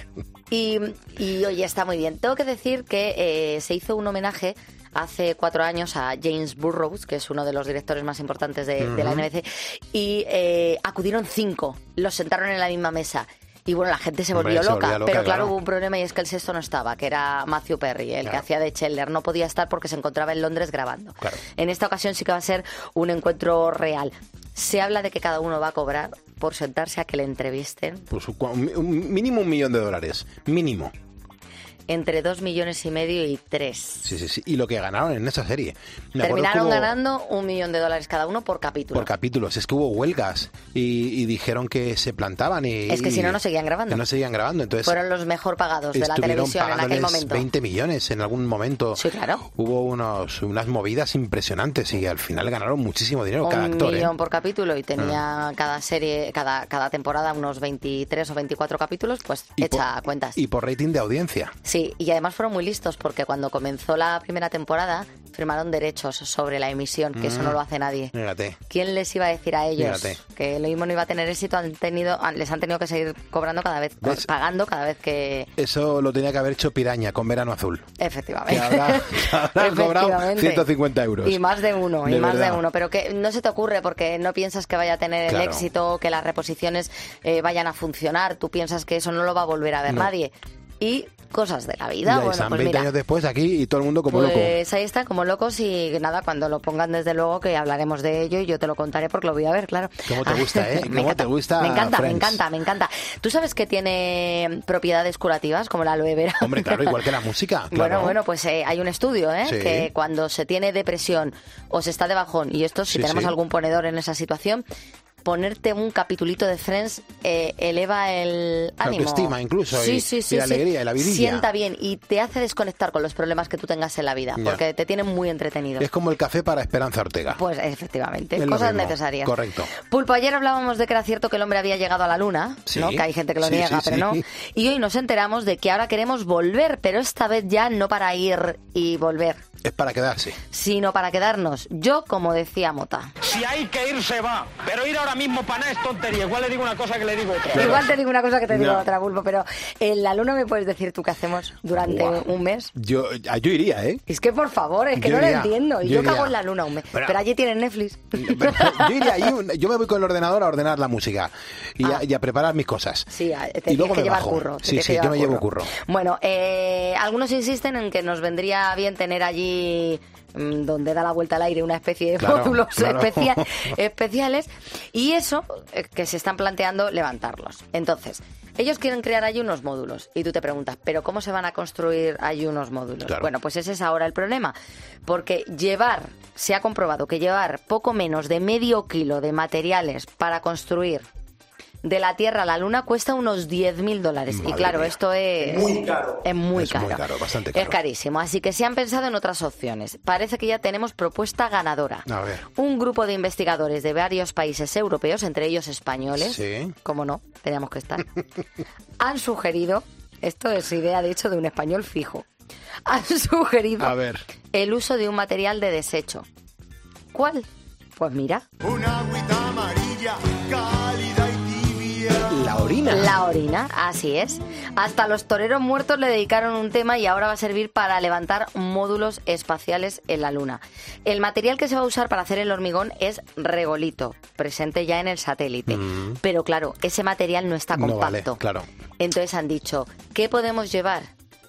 y, y oye, está muy bien. Tengo que decir que eh, se hizo un homenaje hace cuatro años a James Burrows, que es uno de los directores más importantes de, uh-huh. de la N B C, y eh, acudieron cinco, los sentaron en la misma mesa. Y bueno, la gente se volvió, Hombre, loca, se loca, pero claro, claro, hubo un problema y es que el sexto no estaba, que era Matthew Perry, el claro. que hacía de Chandler. No podía estar porque se encontraba en Londres grabando. Claro. En esta ocasión sí que va a ser un encuentro real. Se habla de que cada uno va a cobrar por sentarse a que le entrevisten. Pues un, mínimo un millón de dólares, mínimo. Entre dos millones y medio y tres. Sí, sí, sí. Y lo que ganaron en esa serie. Me Terminaron hubo... ganando un millón de dólares cada uno por capítulo. Por capítulos. Es que hubo huelgas y, y dijeron que se plantaban y... Es que si no, no seguían grabando. Que no seguían grabando. Entonces fueron los mejor pagados de la televisión en aquel momento. veinte millones en algún momento. Sí, claro. Hubo unos, unas movidas impresionantes y al final ganaron muchísimo dinero un cada actor. Un millón ¿eh? por capítulo y tenía ah. cada serie, cada, cada temporada unos veintitrés o veinticuatro capítulos, pues y echa por, cuentas. Y por rating de audiencia. Sí, y además fueron muy listos porque cuando comenzó la primera temporada firmaron derechos sobre la emisión, que mm. eso no lo hace nadie. Fíjate. ¿Quién les iba a decir a ellos Fíjate. que lo mismo no iba a tener éxito? Han tenido, les han tenido que seguir cobrando cada vez, ¿Ves? pagando cada vez que... Eso lo tenía que haber hecho Piraña con Verano Azul. Efectivamente. Que habrá, que habrá cobrado ciento cincuenta euros. Y más de uno, de y más verdad. de uno. Pero que no se te ocurre porque no piensas que vaya a tener claro. el éxito, que las reposiciones eh, vayan a funcionar. Tú piensas que eso no lo va a volver a ver no. nadie. y cosas de la vida. Y bueno, están pues veinte mira, años después aquí y todo el mundo como pues loco. ahí están como locos y nada, cuando lo pongan desde luego que hablaremos de ello y yo te lo contaré porque lo voy a ver, claro. ¿Cómo te gusta, eh? ¿Cómo encanta, te gusta Me encanta, Friends? me encanta, me encanta. ¿Tú sabes que tiene propiedades curativas como la aloe vera? Hombre, claro, igual que la música. Claro. Bueno, bueno, pues eh, hay un estudio, ¿eh? Sí. Que cuando se tiene depresión o se está de bajón, y esto si Sí, tenemos sí. algún ponedor en esa situación, ponerte un capitulito de Friends eh, eleva el La ánimo. autoestima incluso, Sí, y, sí, y sí, la sí. alegría, y la vidilla. Sienta bien y te hace desconectar con los problemas que tú tengas en la vida, Ya. porque te tienen muy entretenido. Es como el café para Esperanza Ortega. Pues efectivamente, Es lo cosas mismo. necesarias. Correcto. Pulpo, ayer hablábamos de que era cierto que el hombre había llegado a la luna, Sí. ¿no? Que hay gente que lo Sí, niega, sí, pero sí. no. Y hoy nos enteramos de que ahora queremos volver, pero esta vez ya no para ir y volver, Es para quedarse. sino para quedarnos. Yo, como decía Mota. Si hay que ir, se va. Pero ir ahora mismo para nada es tontería. Igual le digo una cosa que le digo otra. Igual te digo una cosa que te digo No. otra, Pulpo, pero en la luna me puedes decir tú qué hacemos durante Buah. un mes. Yo, yo iría, ¿eh? Es que por favor, es que Yo no iría, lo entiendo. Y yo yo, iría. cago en la luna un mes. Pero- Pero, allí tienen Netflix. Yo iría ahí, un- yo me voy con el ordenador a ordenar la música y, Ah. a, y a preparar mis cosas. Sí, te y tienes luego que me llevar bajo. curro. te Sí, tienes sí, que yo llevar me llevo curro. Bueno, eh, algunos insisten en que nos vendría bien tener allí mm, donde da la vuelta al aire una especie de Claro, módulos claro. especia- especiales y eso eh, que se están planteando levantarlos. Entonces, ellos quieren crear allí unos módulos y tú te preguntas, ¿pero cómo se van a construir allí unos módulos? Claro. Bueno, pues ese es ahora el problema, porque llevar, se ha comprobado que llevar poco menos de medio kilo de materiales para construir de la Tierra a la Luna cuesta unos diez mil dólares. Y Madre claro, mía. esto es... Muy caro. Es muy Es caro. muy caro, bastante caro. Es carísimo. Así que se han pensado en otras opciones. Parece que ya tenemos propuesta ganadora. A ver. Un grupo de investigadores de varios países europeos, entre ellos españoles, Sí. como no, teníamos que estar, han sugerido, esto es idea de hecho de un español fijo, han sugerido A ver. el uso de un material de desecho. ¿Cuál? Pues mira, Una agüita amarilla, cálida y tibia. La orina. la orina, así es. Hasta los toreros muertos le dedicaron un tema y ahora va a servir para levantar módulos espaciales en la Luna. El material que se va a usar para hacer el hormigón es regolito, presente ya en el satélite. Mm. Pero claro, ese material no está No compacto. vale, claro. Entonces han dicho, ¿qué podemos llevar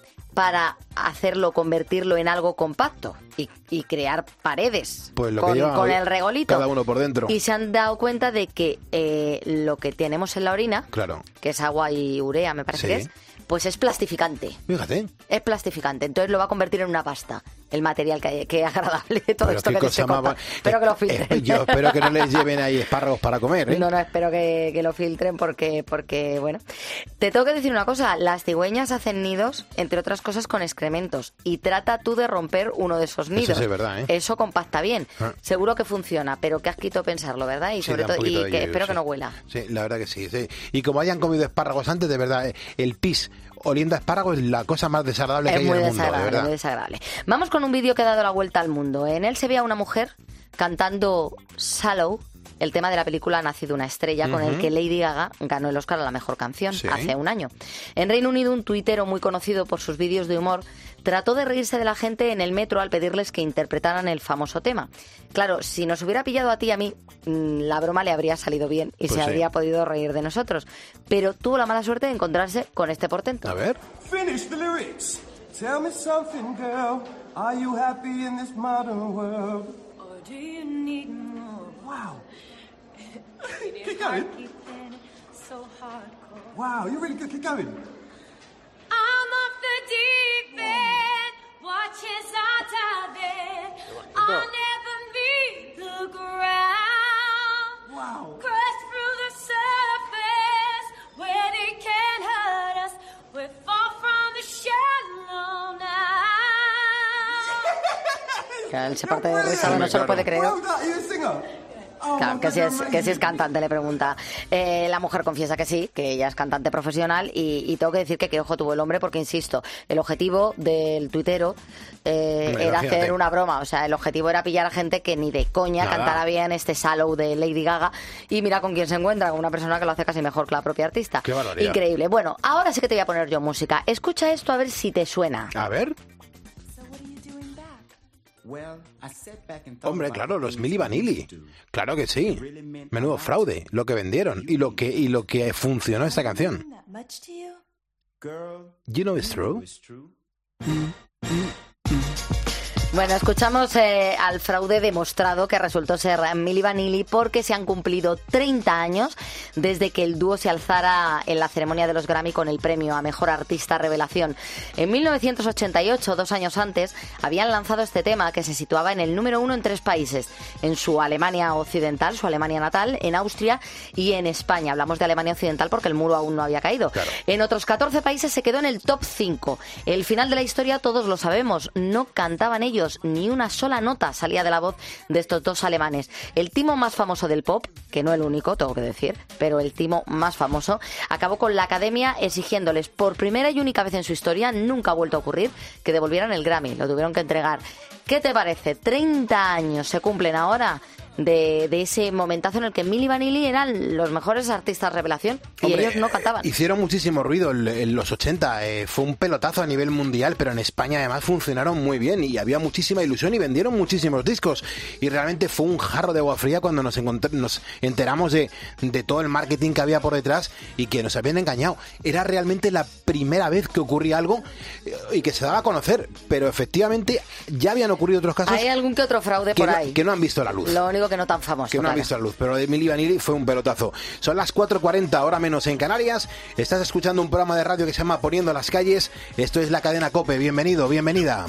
para hacerlo, convertirlo en algo compacto y, y crear paredes Pues lo que con, lleva con el regolito? cada uno por dentro. Y se han dado cuenta de que eh, lo que tenemos en la orina, Claro. que es agua y urea, me parece Sí. que es, pues es plastificante. Fíjate. Es plastificante, entonces lo va a convertir en una pasta. El material que, que agradable de todo Pero esto qué que te cosa estoy más contando. va- Espero que lo Eh, filtren. yo espero que no les lleven ahí espárragos para comer, ¿eh? No, no, espero que, que lo filtren porque, porque, bueno. Te tengo que decir una cosa, las cigüeñas hacen nidos, entre otras cosas, con excrementos. Y trata tú de romper uno de esos nidos. sí es verdad, ¿eh? Eso compacta bien. Ah. Seguro que funciona, pero qué asquito pensarlo, ¿verdad? Y Sí, sobre da un todo, y poquito de que yuyu, espero sí. que no huela. Sí, la verdad que sí, sí. Y como hayan comido espárragos antes, de verdad, eh, el pis oliendo a espárragos es la cosa más desagradable que Es hay muy en el mundo, de desagradable, verdad. muy desagradable. Vamos con un vídeo que ha dado la vuelta al mundo. En él se ve a una mujer cantando Shallow, el tema de la película Nacido una estrella, con el Ujú. que Lady Gaga ganó el Oscar a la mejor canción Sí. hace un año. En Reino Unido, un tuitero muy conocido por sus vídeos de humor trató de reírse de la gente en el metro al pedirles que interpretaran el famoso tema. Claro, si nos hubiera pillado a ti y a mí, mm, la broma le habría salido bien y Pues se sí. habría podido reír de nosotros. Pero tuvo la mala suerte de encontrarse con este portento. A ver. Finish the lyrics. Tell me something, girl. Are you happy in this modern world? Or do you need more? Wow. Keep going. Wow, you're really good. Keep going. I'm off the deep end, watches out out there. I'll never meet the ground. Wow. Crash through the surface where they can't hurt us. We fall from the shallow now. Que él se parte de risa, no se lo puede creer. Well done. Are you a singer? Oh, Claro, my que si, God, es, you're que si es amazing. cantante, le pregunta. Eh, la mujer confiesa que sí, que ella es cantante profesional y, y tengo que decir que qué ojo tuvo el hombre porque, insisto, el objetivo del tuitero eh, Hombre, era imagínate. hacer una broma. O sea, el objetivo era pillar a gente que ni de coña Nada. cantara bien este Shallow de Lady Gaga y mira con quién se encuentra, con una persona que lo hace casi mejor que la propia artista. Qué barbaridad. Increíble. Bueno, ahora sí que te voy a poner yo música. Escucha esto a ver si te suena. A ver. Hombre, claro, los Milli Vanilli. Claro que sí. Menudo fraude, lo que vendieron y lo que y lo que funcionó esta canción. You know it's true. Bueno, escuchamos eh, al fraude demostrado que resultó ser Milli Vanilli porque se han cumplido treinta años desde que el dúo se alzara en la ceremonia de los Grammy con el premio a Mejor Artista Revelación. En mil novecientos ochenta y ocho, dos años antes, habían lanzado este tema que se situaba en el número uno en tres países, en su Alemania occidental, su Alemania natal, en Austria y en España. Hablamos de Alemania occidental porque el muro aún no había caído. Claro. En otros catorce países se quedó en el top cinco. El final de la historia todos lo sabemos, no cantaban ellos, ni una sola nota salía de la voz de estos dos alemanes. El timo más famoso del pop, que no el único, tengo que decir, pero el timo más famoso, acabó con la Academia exigiéndoles por primera y única vez en su historia, nunca ha vuelto a ocurrir, que devolvieran el Grammy. Lo tuvieron que entregar. ¿Qué te parece? treinta años se cumplen ahora de, de ese momentazo en el que Milli Vanilli eran los mejores artistas revelación y Hombre, ellos no cantaban. Hicieron muchísimo ruido en los ochenta, eh, fue un pelotazo a nivel mundial, pero en España además funcionaron muy bien y había muchísima ilusión y vendieron muchísimos discos y realmente fue un jarro de agua fría cuando nos, nos enteramos de, de todo el marketing que había por detrás y que nos habían engañado. Era realmente la primera vez que ocurría algo y que se daba a conocer, pero efectivamente ya habían ocurrido otros casos. Hay algún que otro fraude que por no, ahí. Que no han visto la luz. Lo único que no tan famoso. Que no claro. han visto la luz, pero lo de Milli Vanilli fue un pelotazo. Son las cuatro cuarenta, hora menos en Canarias. Estás escuchando un programa de radio que se llama Poniendo las Calles. Esto es la cadena COPE. Bienvenido, bienvenida.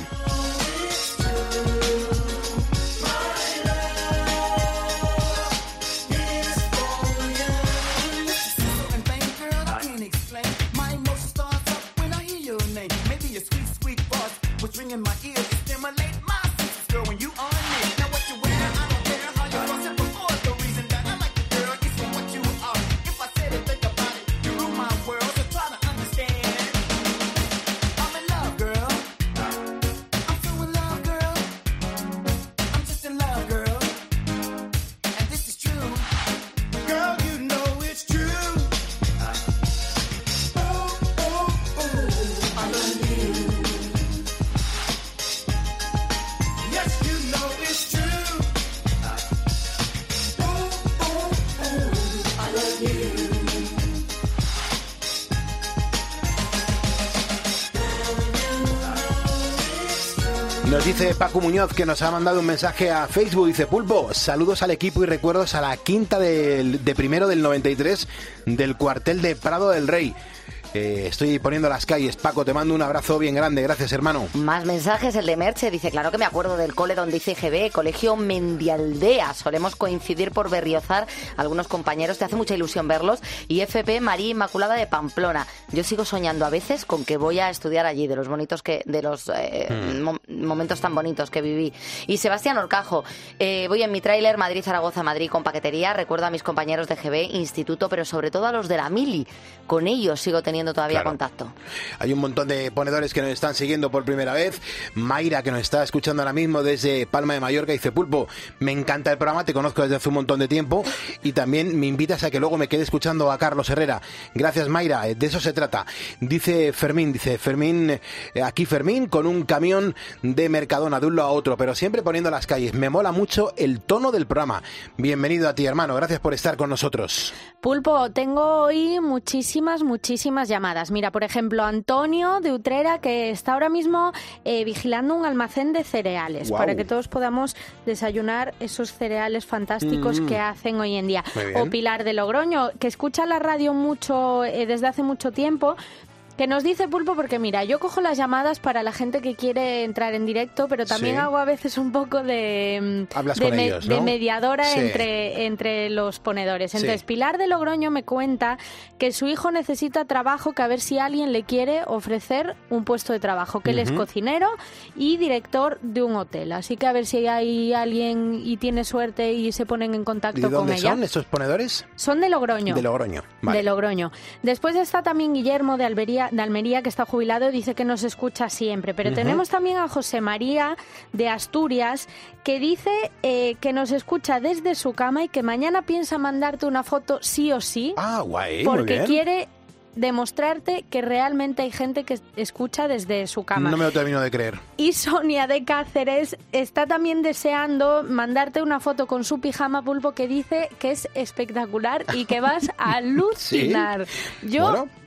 Nos dice Paco Muñoz, que nos ha mandado un mensaje a Facebook. Dice: Pulpo, saludos al equipo y recuerdos a la quinta del, de primero del noventa y tres del cuartel de Prado del Rey. Eh, estoy poniendo las calles. Paco, te mando un abrazo bien grande. Gracias, hermano. Más mensajes. El de Merche dice: claro que me acuerdo del cole donde hice G B, Colegio Mendialdea. Solemos coincidir por Berriozar, algunos compañeros. Te hace mucha ilusión verlos. Y F P María Inmaculada de Pamplona. Yo sigo soñando a veces con que voy a estudiar allí, de los bonitos que, de los eh, hmm. mo- momentos tan bonitos que viví. Y Sebastián Orcajo: eh, voy en mi tráiler Madrid-Zaragoza, Madrid con paquetería. Recuerdo a mis compañeros de G B, instituto, pero sobre todo a los de la Mili. Con ellos sigo teniendo todavía claro. contacto. Hay un montón de ponedores que nos están siguiendo por primera vez. Mayra, que nos está escuchando ahora mismo desde Palma de Mallorca, dice: Pulpo, me encanta el programa, te conozco desde hace un montón de tiempo y también me invitas a que luego me quede escuchando a Carlos Herrera. Gracias, Mayra, de eso se trata. Dice Fermín, dice Fermín, aquí Fermín con un camión de Mercadona de un lado a otro, pero siempre poniendo las calles. Me mola mucho el tono del programa. Bienvenido a ti, hermano, gracias por estar con nosotros. Pulpo, tengo hoy muchísimas, muchísimas llamadas. Mira, por ejemplo, Antonio de Utrera, que está ahora mismo eh, vigilando un almacén de cereales, wow, para que todos podamos desayunar esos cereales fantásticos mm. que hacen hoy en día. O Pilar de Logroño, que escucha la radio mucho eh, desde hace mucho tiempo, que nos dice: Pulpo, porque mira, yo cojo las llamadas para la gente que quiere entrar en directo, pero también sí. hago a veces un poco de, Hablas de, con me, ellos, ¿no? de mediadora sí. entre, entre los ponedores. Entonces, sí. Pilar de Logroño me cuenta que su hijo necesita trabajo, que a ver si alguien le quiere ofrecer un puesto de trabajo, que uh-huh. él es cocinero y director de un hotel. Así que a ver si hay alguien y tiene suerte y se ponen en contacto con ella. ¿Y dónde son estos ponedores? Son de Logroño. De Logroño, vale. De Logroño. Después está también Guillermo de Almería, de Almería, que está jubilado, y dice que nos escucha siempre. Pero uh-huh. tenemos también a José María de Asturias, que dice eh, que nos escucha desde su cama y que mañana piensa mandarte una foto sí o sí. Ah, guay, porque muy bien. quiere demostrarte que realmente hay gente que escucha desde su cama. No me lo termino de creer. Y Sonia de Cáceres está también deseando mandarte una foto con su pijama, Pulpo, que dice que es espectacular y que vas a alucinar. ¿Sí? Yo... Bueno.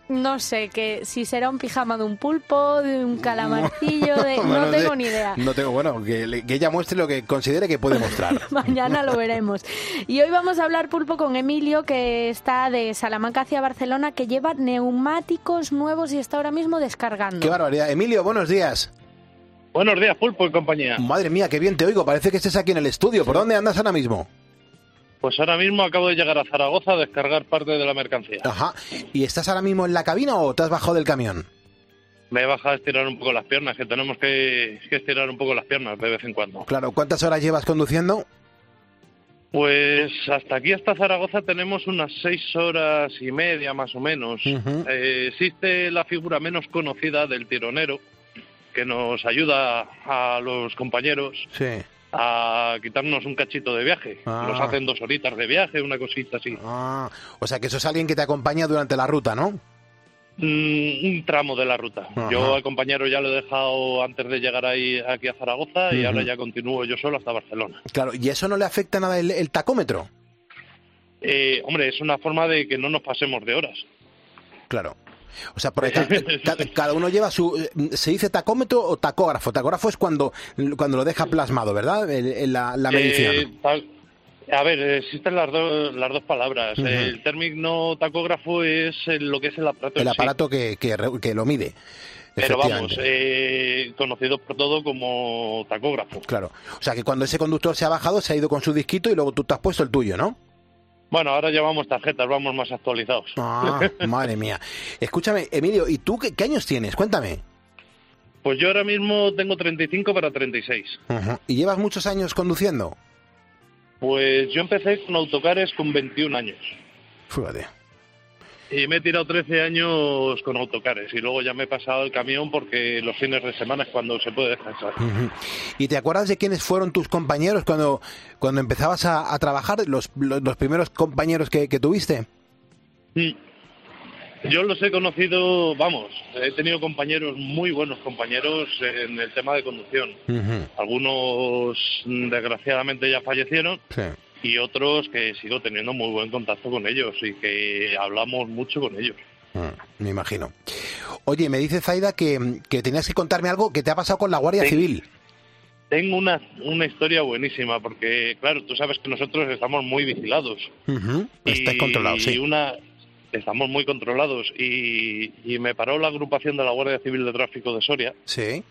No sé, que si será un pijama de un pulpo, de un calamarcillo, de... Bueno, no tengo de- ni idea. No tengo, bueno, que, que ella muestre lo que considere que puede mostrar. Mañana lo veremos. Y hoy vamos a hablar, Pulpo, con Emilio, que está de Salamanca hacia Barcelona, que lleva neumáticos nuevos y está ahora mismo descargando. Qué barbaridad. Emilio, buenos días. Buenos días, Pulpo y compañía. Madre mía, qué bien te oigo. Parece que estés aquí en el estudio. ¿Por dónde andas ahora mismo? Pues ahora mismo acabo de llegar a Zaragoza a descargar parte de la mercancía. Ajá. ¿Y estás ahora mismo en la cabina o te has bajado del camión? Me he bajado a estirar un poco las piernas, que tenemos que, que estirar un poco las piernas de vez en cuando. Claro. ¿Cuántas horas llevas conduciendo? Pues hasta aquí, hasta Zaragoza, tenemos unas seis horas y media más o menos. Ujú. Eh, existe la figura menos conocida del tironero, que nos ayuda a los compañeros Sí. a quitarnos un cachito de viaje. Ah. Nos hacen dos horitas de viaje, una cosita así. Ah, o sea que eso es alguien que te acompaña durante la ruta, ¿no? Mm, un tramo de la ruta. Ajá. Yo al compañero ya lo he dejado antes de llegar ahí aquí a Zaragoza y Ujú. ahora ya continúo yo solo hasta Barcelona. Claro, ¿y eso no le afecta nada el, el tacómetro? Eh, hombre, es una forma de que no nos pasemos de horas. Claro. O sea, porque ca- ca- cada uno lleva su... ¿Se dice tacómetro o tacógrafo? Tacógrafo es cuando, cuando lo deja plasmado, ¿verdad? El- el- la, la medición. Eh, tal- a ver, existen las, dos las dos palabras. Ujú. El término tacógrafo es el- lo que es el aparato el en sí. aparato que, que, re- que lo mide. Pero vamos, Efectivamente. eh, conocido por todo como tacógrafo. Claro. O sea, que cuando ese conductor se ha bajado, se ha ido con su disquito y luego tú te has puesto el tuyo, ¿no? Bueno, ahora llevamos tarjetas, vamos más actualizados. Ah, madre mía. Escúchame, Emilio, ¿y tú qué, qué años tienes? Cuéntame. Pues yo ahora mismo tengo treinta y cinco para treinta y seis. Ujú. ¿Y llevas muchos años conduciendo? Pues yo empecé con autocares con veintiún años. Fíjate. Y me he tirado trece años con autocares. Y luego ya me he pasado el camión porque los fines de semana es cuando se puede descansar. Ujú. ¿Y te acuerdas de quiénes fueron tus compañeros cuando, cuando empezabas a, a trabajar? Los, los, los primeros compañeros que, que tuviste. Mm. Yo los he conocido, vamos, he tenido compañeros, muy buenos compañeros en el tema de conducción. Ujú. Algunos, mm, desgraciadamente, ya fallecieron. Sí. Y otros que sigo teniendo muy buen contacto con ellos y que hablamos mucho con ellos. Mm, me imagino. Oye, me dice Zaida que, que tenías que contarme algo que te ha pasado con la Guardia Sí. Civil. Tengo una, una historia buenísima porque, claro, tú sabes que nosotros estamos muy vigilados. Ujú. Estáis Y- controlados, sí. Y una, estamos muy controlados y, y me paró la agrupación de la Guardia Civil de Tráfico de Soria Sí.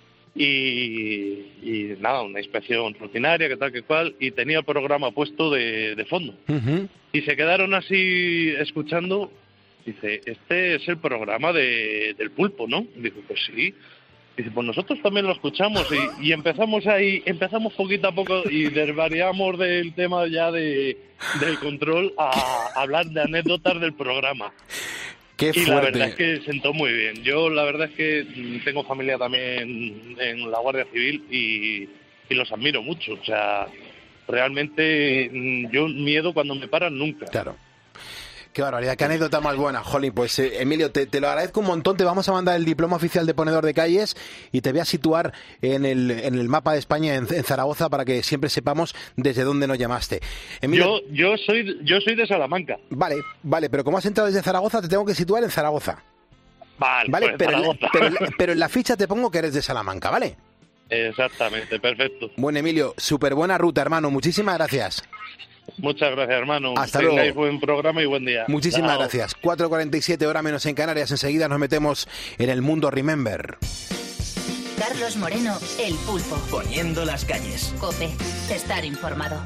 y, y nada, una inspección rutinaria, que tal, que cual, y tenía el programa puesto de, de fondo. Ujú. Y se quedaron así escuchando. Dice, este es el programa de, del Pulpo, ¿no? Digo, pues sí. Dice, pues nosotros también lo escuchamos y, y empezamos ahí, empezamos poquito a poco y desvariamos del tema ya de, del control a hablar de anécdotas del programa. Qué Y la fuerte. verdad es que sentó muy bien. Yo la verdad es que mm, tengo familia también en la Guardia Civil y, y los admiro mucho. O sea, realmente mm, yo miedo cuando me paran nunca. Claro. Qué barbaridad, qué anécdota más buena, Jolín. Pues eh, Emilio, te, te lo agradezco un montón. Te vamos a mandar el diploma oficial de ponedor de calles y te voy a situar en el, en el mapa de España, en, en Zaragoza, para que siempre sepamos desde dónde nos llamaste. Emilio, Yo, yo soy yo soy de Salamanca. Vale, vale, pero como has entrado desde Zaragoza, te tengo que situar en Zaragoza. Vale, Vale, pues pero, en la, Zaragoza. pero, en la- pero en la ficha te pongo que eres de Salamanca, ¿vale? Exactamente, perfecto. Bueno, Emilio, súper buena ruta, hermano. Muchísimas gracias. Muchas gracias, hermano. Hasta Tengáis luego. buen programa y buen día. Muchísimas Chao. gracias. cuatro cuarenta y siete, hora menos en Canarias. Enseguida nos metemos en el mundo Remember. Carlos Moreno, El Pulpo. Poniendo las calles. COPE. Estar informado.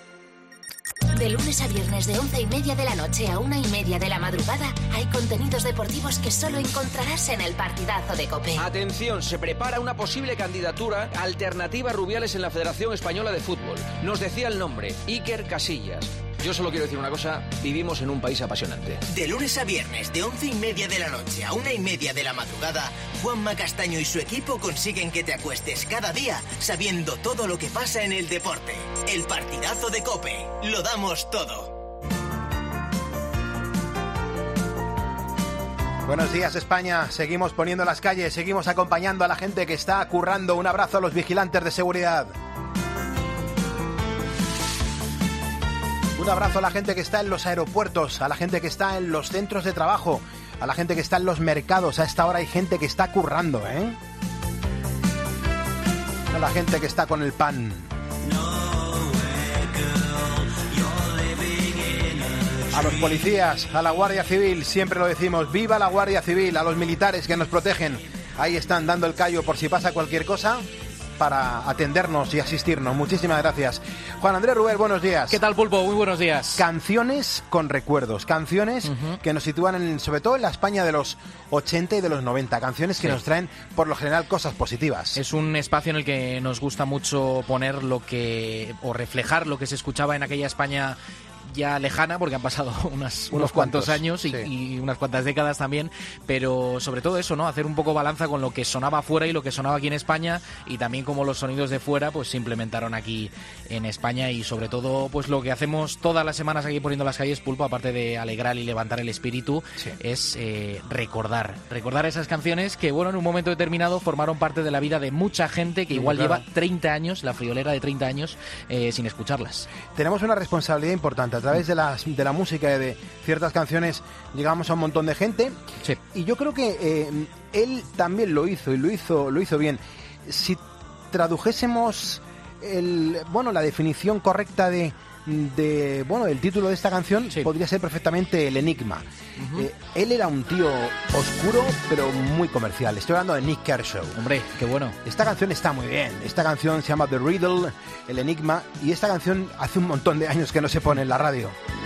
De lunes a viernes de once y media de la noche a una y media de la madrugada hay contenidos deportivos que solo encontrarás en el partidazo de COPE. Atención, se prepara una posible candidatura alternativa a Rubiales en la Federación Española de Fútbol. Nos decía el nombre, Iker Casillas. Yo solo quiero decir una cosa, vivimos en un país apasionante. De lunes a viernes, de once y media de la noche a una y media de la madrugada, Juanma Castaño y su equipo consiguen que te acuestes cada día sabiendo todo lo que pasa en el deporte. El partidazo de COPE. Lo damos todo. Buenos días, España. Seguimos poniendo las calles, seguimos acompañando a la gente que está currando. Un abrazo a los vigilantes de seguridad. Un abrazo a la gente que está en los aeropuertos, a la gente que está en los centros de trabajo, a la gente que está en los mercados. A esta hora hay gente que está currando, ¿eh? A la gente que está con el pan. A los policías, a la Guardia Civil, siempre lo decimos, ¡viva la Guardia Civil! A los militares que nos protegen, ahí están dando el callo por si pasa cualquier cosa para atendernos y asistirnos. Muchísimas gracias. Juan Andrés Ruber, buenos días. ¿Qué tal, Pulpo? Muy buenos días. Canciones con recuerdos, canciones uh-huh. que nos sitúan en, sobre todo en la España de los ochenta y de los noventa, canciones que sí. nos traen por lo general cosas positivas. Es un espacio en el que nos gusta mucho poner lo que, o reflejar lo que se escuchaba en aquella España ya lejana, porque han pasado unas, unos, unos cuantos, cuantos años y, sí. y unas cuantas décadas también, pero sobre todo eso, ¿no? Hacer un poco balanza con lo que sonaba fuera y lo que sonaba aquí en España, y también cómo los sonidos de fuera pues se implementaron aquí en España, y sobre todo pues lo que hacemos todas las semanas aquí poniendo las calles, Pulpo, aparte de alegrar y levantar el espíritu, sí. es eh, recordar, recordar esas canciones que, bueno, en un momento determinado formaron parte de la vida de mucha gente que igual sí, claro. lleva treinta años, la friolera de treinta años, eh, sin escucharlas. Tenemos una responsabilidad importante. A través de, las, de la música y de ciertas canciones llegamos a un montón de gente, sí. y yo creo que eh, él también lo hizo y lo hizo, lo hizo bien. Si tradujésemos el, bueno, la definición correcta de, de bueno, el título de esta canción, sí. podría ser perfectamente El Enigma. Uh-huh. eh, él era un tío oscuro pero muy comercial. Estoy hablando de Nik Kershaw. Hombre, qué bueno. Esta canción está muy bien. Esta canción se llama The Riddle, El Enigma, y esta canción hace un montón de años que no se pone en la radio.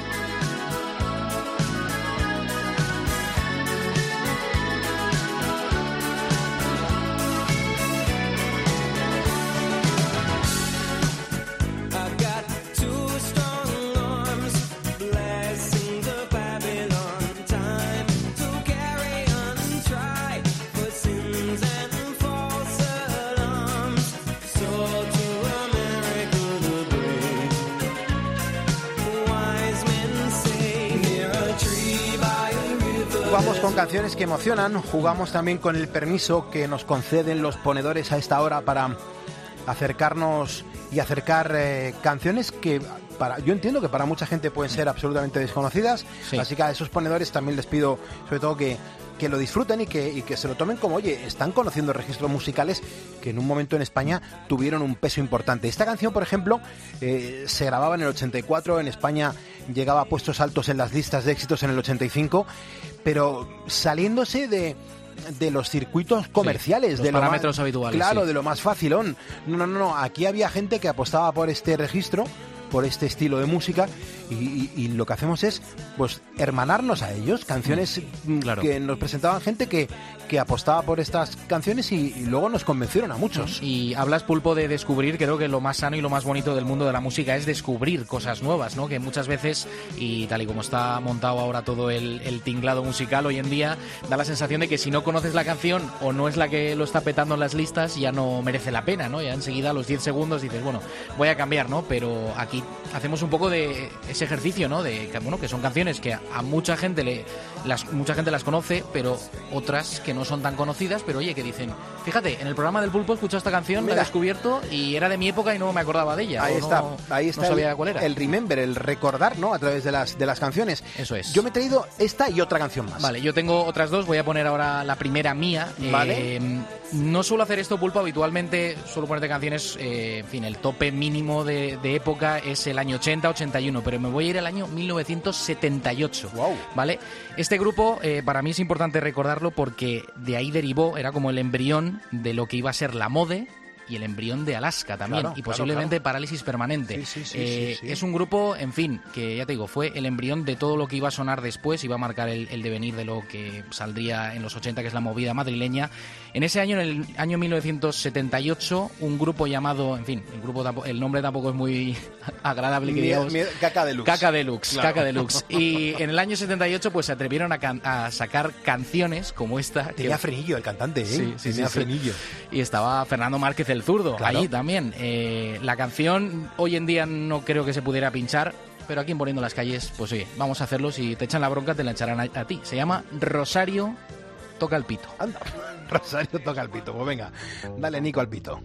Jugamos con canciones que emocionan, jugamos también con el permiso que nos conceden los ponedores a esta hora para acercarnos y acercar eh, canciones que para, yo entiendo que para mucha gente pueden ser absolutamente desconocidas, sí. así que a esos ponedores también les pido sobre todo que, que lo disfruten y que, y que se lo tomen como, oye, están conociendo registros musicales que en un momento en España tuvieron un peso importante. Esta canción, por ejemplo, eh, se grababa en el ochenta y cuatro, en España llegaba a puestos altos en las listas de éxitos en el ochenta y cinco, pero saliéndose de... de los circuitos comerciales, sí, los de los parámetros más, habituales. Claro, sí. de lo más facilón. No, no, no, aquí había gente que apostaba por este registro, por este estilo de música, y, y, y lo que hacemos es pues hermanarnos a ellos, canciones mm, claro. que nos presentaban gente que, que apostaba por estas canciones y, y luego nos convencieron a muchos. Y hablas, Pulpo, de descubrir. Creo que lo más sano y lo más bonito del mundo de la música es descubrir cosas nuevas, ¿no? Que muchas veces, y tal y como está montado ahora todo el, el tinglado musical hoy en día, da la sensación de que si no conoces la canción o no es la que lo está petando en las listas, ya no merece la pena, ¿no? Ya enseguida a los diez segundos dices, bueno, voy a cambiar, ¿no? Pero aquí hacemos un poco de ese ejercicio, ¿no? De que, bueno, que son canciones que a mucha gente le las mucha gente las conoce, pero otras que no son tan conocidas, pero oye, que dicen, fíjate, en el programa del Pulpo he escuchado esta canción, Mira. la he descubierto y era de mi época y no me acordaba de ella. Ahí está, no, ahí está no sabía el, cuál era. el remember, el recordar, ¿no? A través de las de las canciones. Eso es. Yo me he traído esta y otra canción más. Vale, yo tengo otras dos, voy a poner ahora la primera mía. Vale. Eh, no suelo hacer esto, Pulpo, habitualmente suelo ponerte canciones, eh, en fin, el tope mínimo de, de época es el año ochenta, ochenta y uno, pero me voy a ir al año mil novecientos setenta y ocho. Wow. ¿Vale? Este grupo, eh, para mí es importante recordarlo porque de ahí derivó, era como el embrión de lo que iba a ser la Mode y el embrión de Alaska también, claro, y posiblemente claro, claro. Parálisis Permanente. Sí, sí, sí, eh, sí, sí. Es un grupo, en fin, que ya te digo, fue el embrión de todo lo que iba a sonar después, iba a marcar el, el devenir de lo que saldría en los ochenta, que es la movida madrileña. En ese año, en el año mil novecientos setenta y ocho, un grupo llamado, en fin, el grupo el nombre tampoco es muy agradable, que digamos. Mi, mi, Caca Deluxe. Caca Deluxe, claro. Caca Deluxe. Y en el año setenta y ocho pues se atrevieron a, can, a sacar canciones como esta. Tenía que, frenillo el cantante, ¿eh? Sí, sí, Tenía sí, frenillo. Sí. Y estaba Fernando Márquez el zurdo, claro. Ahí también. Eh, la canción hoy en día no creo que se pudiera pinchar, pero aquí en Poniendo las Calles, pues oye, vamos a hacerlo. Si te echan la bronca, te la echarán a, a ti. Se llama Rosario Toca el Pito. Anda, Rosario Toca el Pito. Pues venga, dale, Nico, al pito.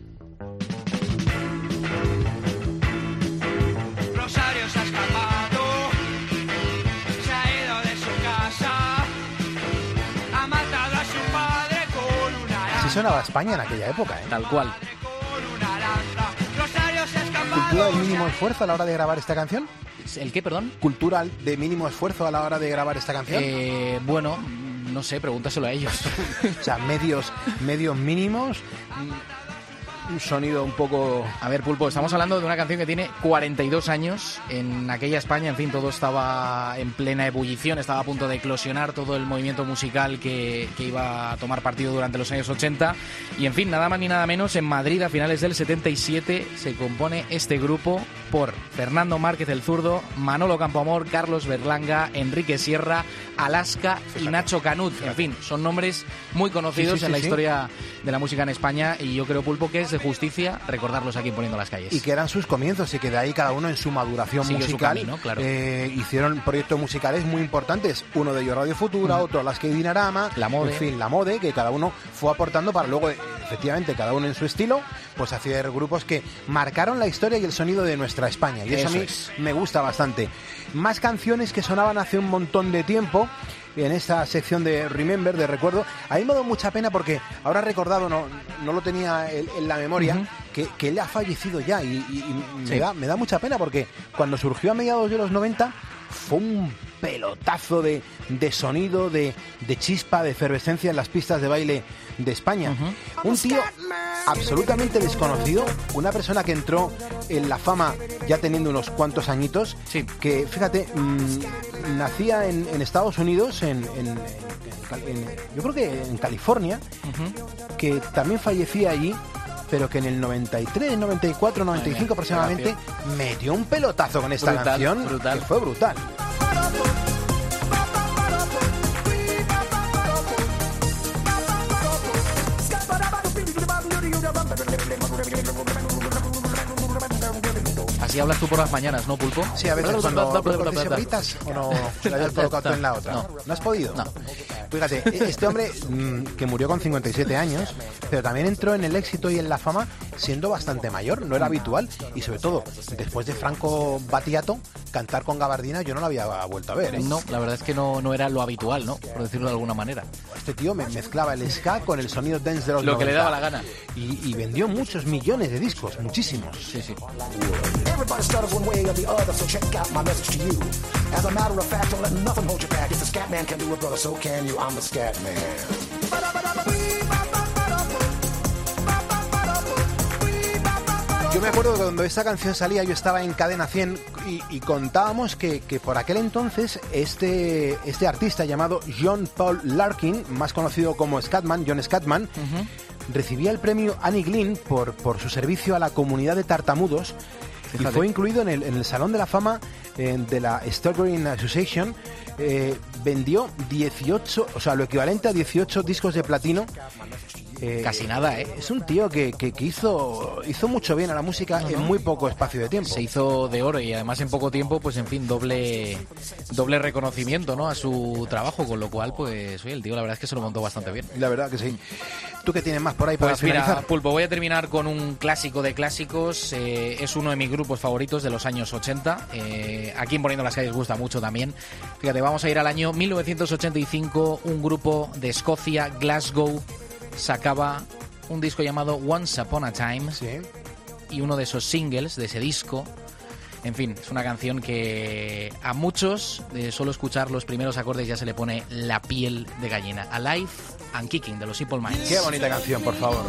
Rosario se ha escapado, se ha ido de su casa, sonaba España en aquella época, ¿eh? Tal cual. ¿Cultura del mínimo esfuerzo a la hora de grabar esta canción? ¿El qué, perdón? ¿Cultura de mínimo esfuerzo a la hora de grabar esta canción? Eh, bueno, no sé, pregúntaselo a ellos. O sea, medios, medios mínimos... Un sonido un poco... A ver, Pulpo, estamos hablando de una canción que tiene cuarenta y dos años. En aquella España, en fin, todo estaba en plena ebullición, estaba a punto de eclosionar todo el movimiento musical que, que iba a tomar partido durante los años ochenta. Y, en fin, nada más ni nada menos, en Madrid, a finales del setenta y siete, se compone este grupo por Fernando Márquez el Zurdo, Manolo Campoamor, Carlos Berlanga, Enrique Sierra, Alaska y Nacho Canut. En fin, son nombres muy conocidos sí, sí, sí, en la sí. historia de la música en España, y yo creo, Pulpo, que es de justicia recordarlos aquí en Poniendo las Calles. Y que eran sus comienzos, y que de ahí cada uno en su maduración Sigue musical su camino, claro. eh, hicieron proyectos musicales muy importantes. Uno de ellos Radio Futura, mm. otro Alaska y Dinarama, La Mode. En fin, La Mode, que cada uno fue aportando para luego, efectivamente, cada uno en su estilo, pues hacer grupos que marcaron la historia y el sonido de nuestra España. Y eso, eso a mí es. me gusta bastante. Más canciones que sonaban hace un montón de tiempo en esta sección de Remember, de recuerdo. A mí me da mucha pena porque ahora recordado, no, no lo tenía en, en la memoria, uh-huh. que, que él ha fallecido ya, y, y, y sí. me, da, me da mucha pena porque cuando surgió a mediados de los noventa fue un pelotazo de, de sonido, de, de chispa, de efervescencia en las pistas de baile de España. Uh-huh. Un tío absolutamente desconocido, una persona que entró en la fama ya teniendo unos cuantos añitos, sí. que fíjate, mmm, nacía en, en Estados Unidos, en, en, en, en, yo creo que en California, uh-huh. que también fallecía allí, pero que en el noventa y tres, noventa y cuatro, noventa y cinco aproximadamente metió un pelotazo con esta brutal, canción, brutal. que fue brutal. Así hablas tú por las mañanas, ¿no, Pulpo? Sí, a veces cuando dice bolitas, o no la hayas colocado tú en la otra. No, ¿no has podido? No. Fíjate, este hombre mmm, que murió con cincuenta y siete años, pero también entró en el éxito y en la fama siendo bastante mayor, no era habitual, y sobre todo, después de Franco Battiato, cantar con gabardina yo no lo había vuelto a ver, ¿eh? No, la verdad es que no, no era lo habitual, ¿no? Por decirlo de alguna manera. Este tío me mezclaba el ska con el sonido dance de los Lo noventa, que le daba la gana. Y, y vendió muchos millones de discos, muchísimos. Sí, sí. Everybody stutters one way or the other, so check out my message to you. As a matter of fact, don't let nothing hold you back. If the scat man can do it, brother, so can you. I'm the scat man. Yo me acuerdo que cuando esta canción salía yo estaba en Cadena cien y, y contábamos que, que por aquel entonces este, este artista llamado John Paul Larkin, más conocido como Scatman, John Scatman, uh-huh. recibía el premio Annie Glynn por, por su servicio a la comunidad de tartamudos. Fíjate. Y fue incluido en el, en el Salón de la Fama eh, de la Stuttering Association. Eh, vendió dieciocho, o sea, lo equivalente a dieciocho discos de platino. Eh, Casi nada, ¿eh? Es un tío que, que, que hizo, hizo mucho bien a la música, no, no. en muy poco espacio de tiempo. Se hizo de oro y además en poco tiempo, pues en fin, doble doble reconocimiento, ¿no?, a su trabajo, con lo cual, pues, oye, el tío la verdad es que se lo montó bastante bien. La verdad que sí. ¿Tú qué tienes más por ahí para pues finalizar? Mira, Pulpo, voy a terminar con un clásico de clásicos. Eh, es uno de mis grupos favoritos de los años ochenta. Eh, aquí en Poniendo las Calles gusta mucho también. Fíjate, vamos a ir al año mil novecientos ochenta y cinco. Un grupo de Escocia, Glasgow, sacaba un disco llamado Once Upon a Time. Sí. Y uno de esos singles de ese disco, en fin, es una canción que a muchos, de solo escuchar los primeros acordes, ya se le pone la piel de gallina. Alive and Kicking, de los Simple Minds. Qué bonita canción, por favor.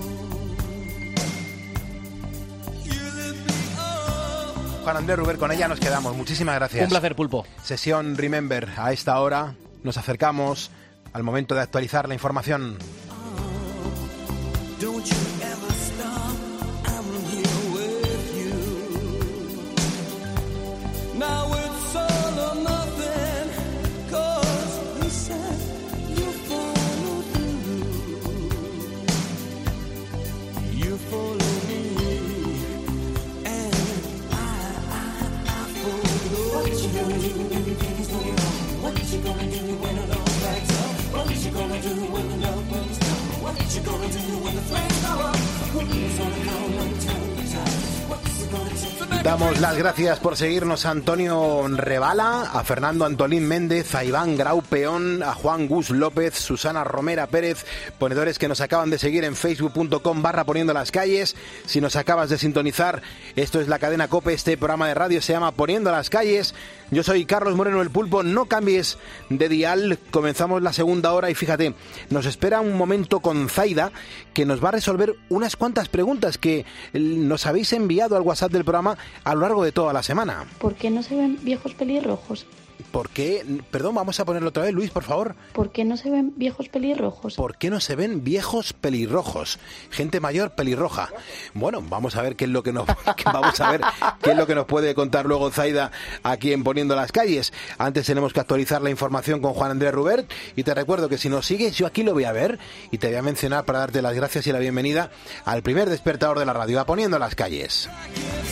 Juan Andrés Ruber, con ella nos quedamos. Muchísimas gracias. Un placer, Pulpo. Sesión Remember. A esta hora nos acercamos al momento de actualizar la información. Don't you ever stop, I'm here with you. Now it's all or nothing, 'cause you said you follow through. You follow me, and I, I, I follow. What you gonna do when the baby's going on? What you gonna do when the love backs up? What you gonna do when the love burns down? What you gonna do when the flames go up? Who's gonna come and turn the tide? What's it gonna take? Damos las gracias por seguirnos a Antonio Rebala, a Fernando Antolín Méndez, a Iván Grau Peón, a Juan Gus López, Susana Romera Pérez, ponedores que nos acaban de seguir en facebook punto com barra Poniendo las Calles. Si nos acabas de sintonizar, esto es la cadena COPE, este programa de radio se llama Poniendo las Calles. Yo soy Carlos Moreno el Pulpo, no cambies de dial, comenzamos la segunda hora y fíjate, nos espera un momento con Zaida que nos va a resolver unas cuantas preguntas que nos habéis enviado al WhatsApp del programa a lo largo de toda la semana. ¿Por qué no se ven viejos pelirrojos? ¿Por qué? Perdón, vamos a ponerlo otra vez, Luis, por favor. ¿Por qué no se ven viejos pelirrojos? ¿Por qué no se ven viejos pelirrojos? Gente mayor pelirroja. Bueno, vamos a ver qué es lo que nos vamos a ver qué es lo que nos puede contar luego Zaida aquí en Poniendo las Calles. Antes tenemos que actualizar la información con Juan Andrés Rubert y te recuerdo que si nos sigues yo aquí lo voy a ver y te voy a mencionar para darte las gracias y la bienvenida al primer despertador de la radio, a Poniendo las Calles.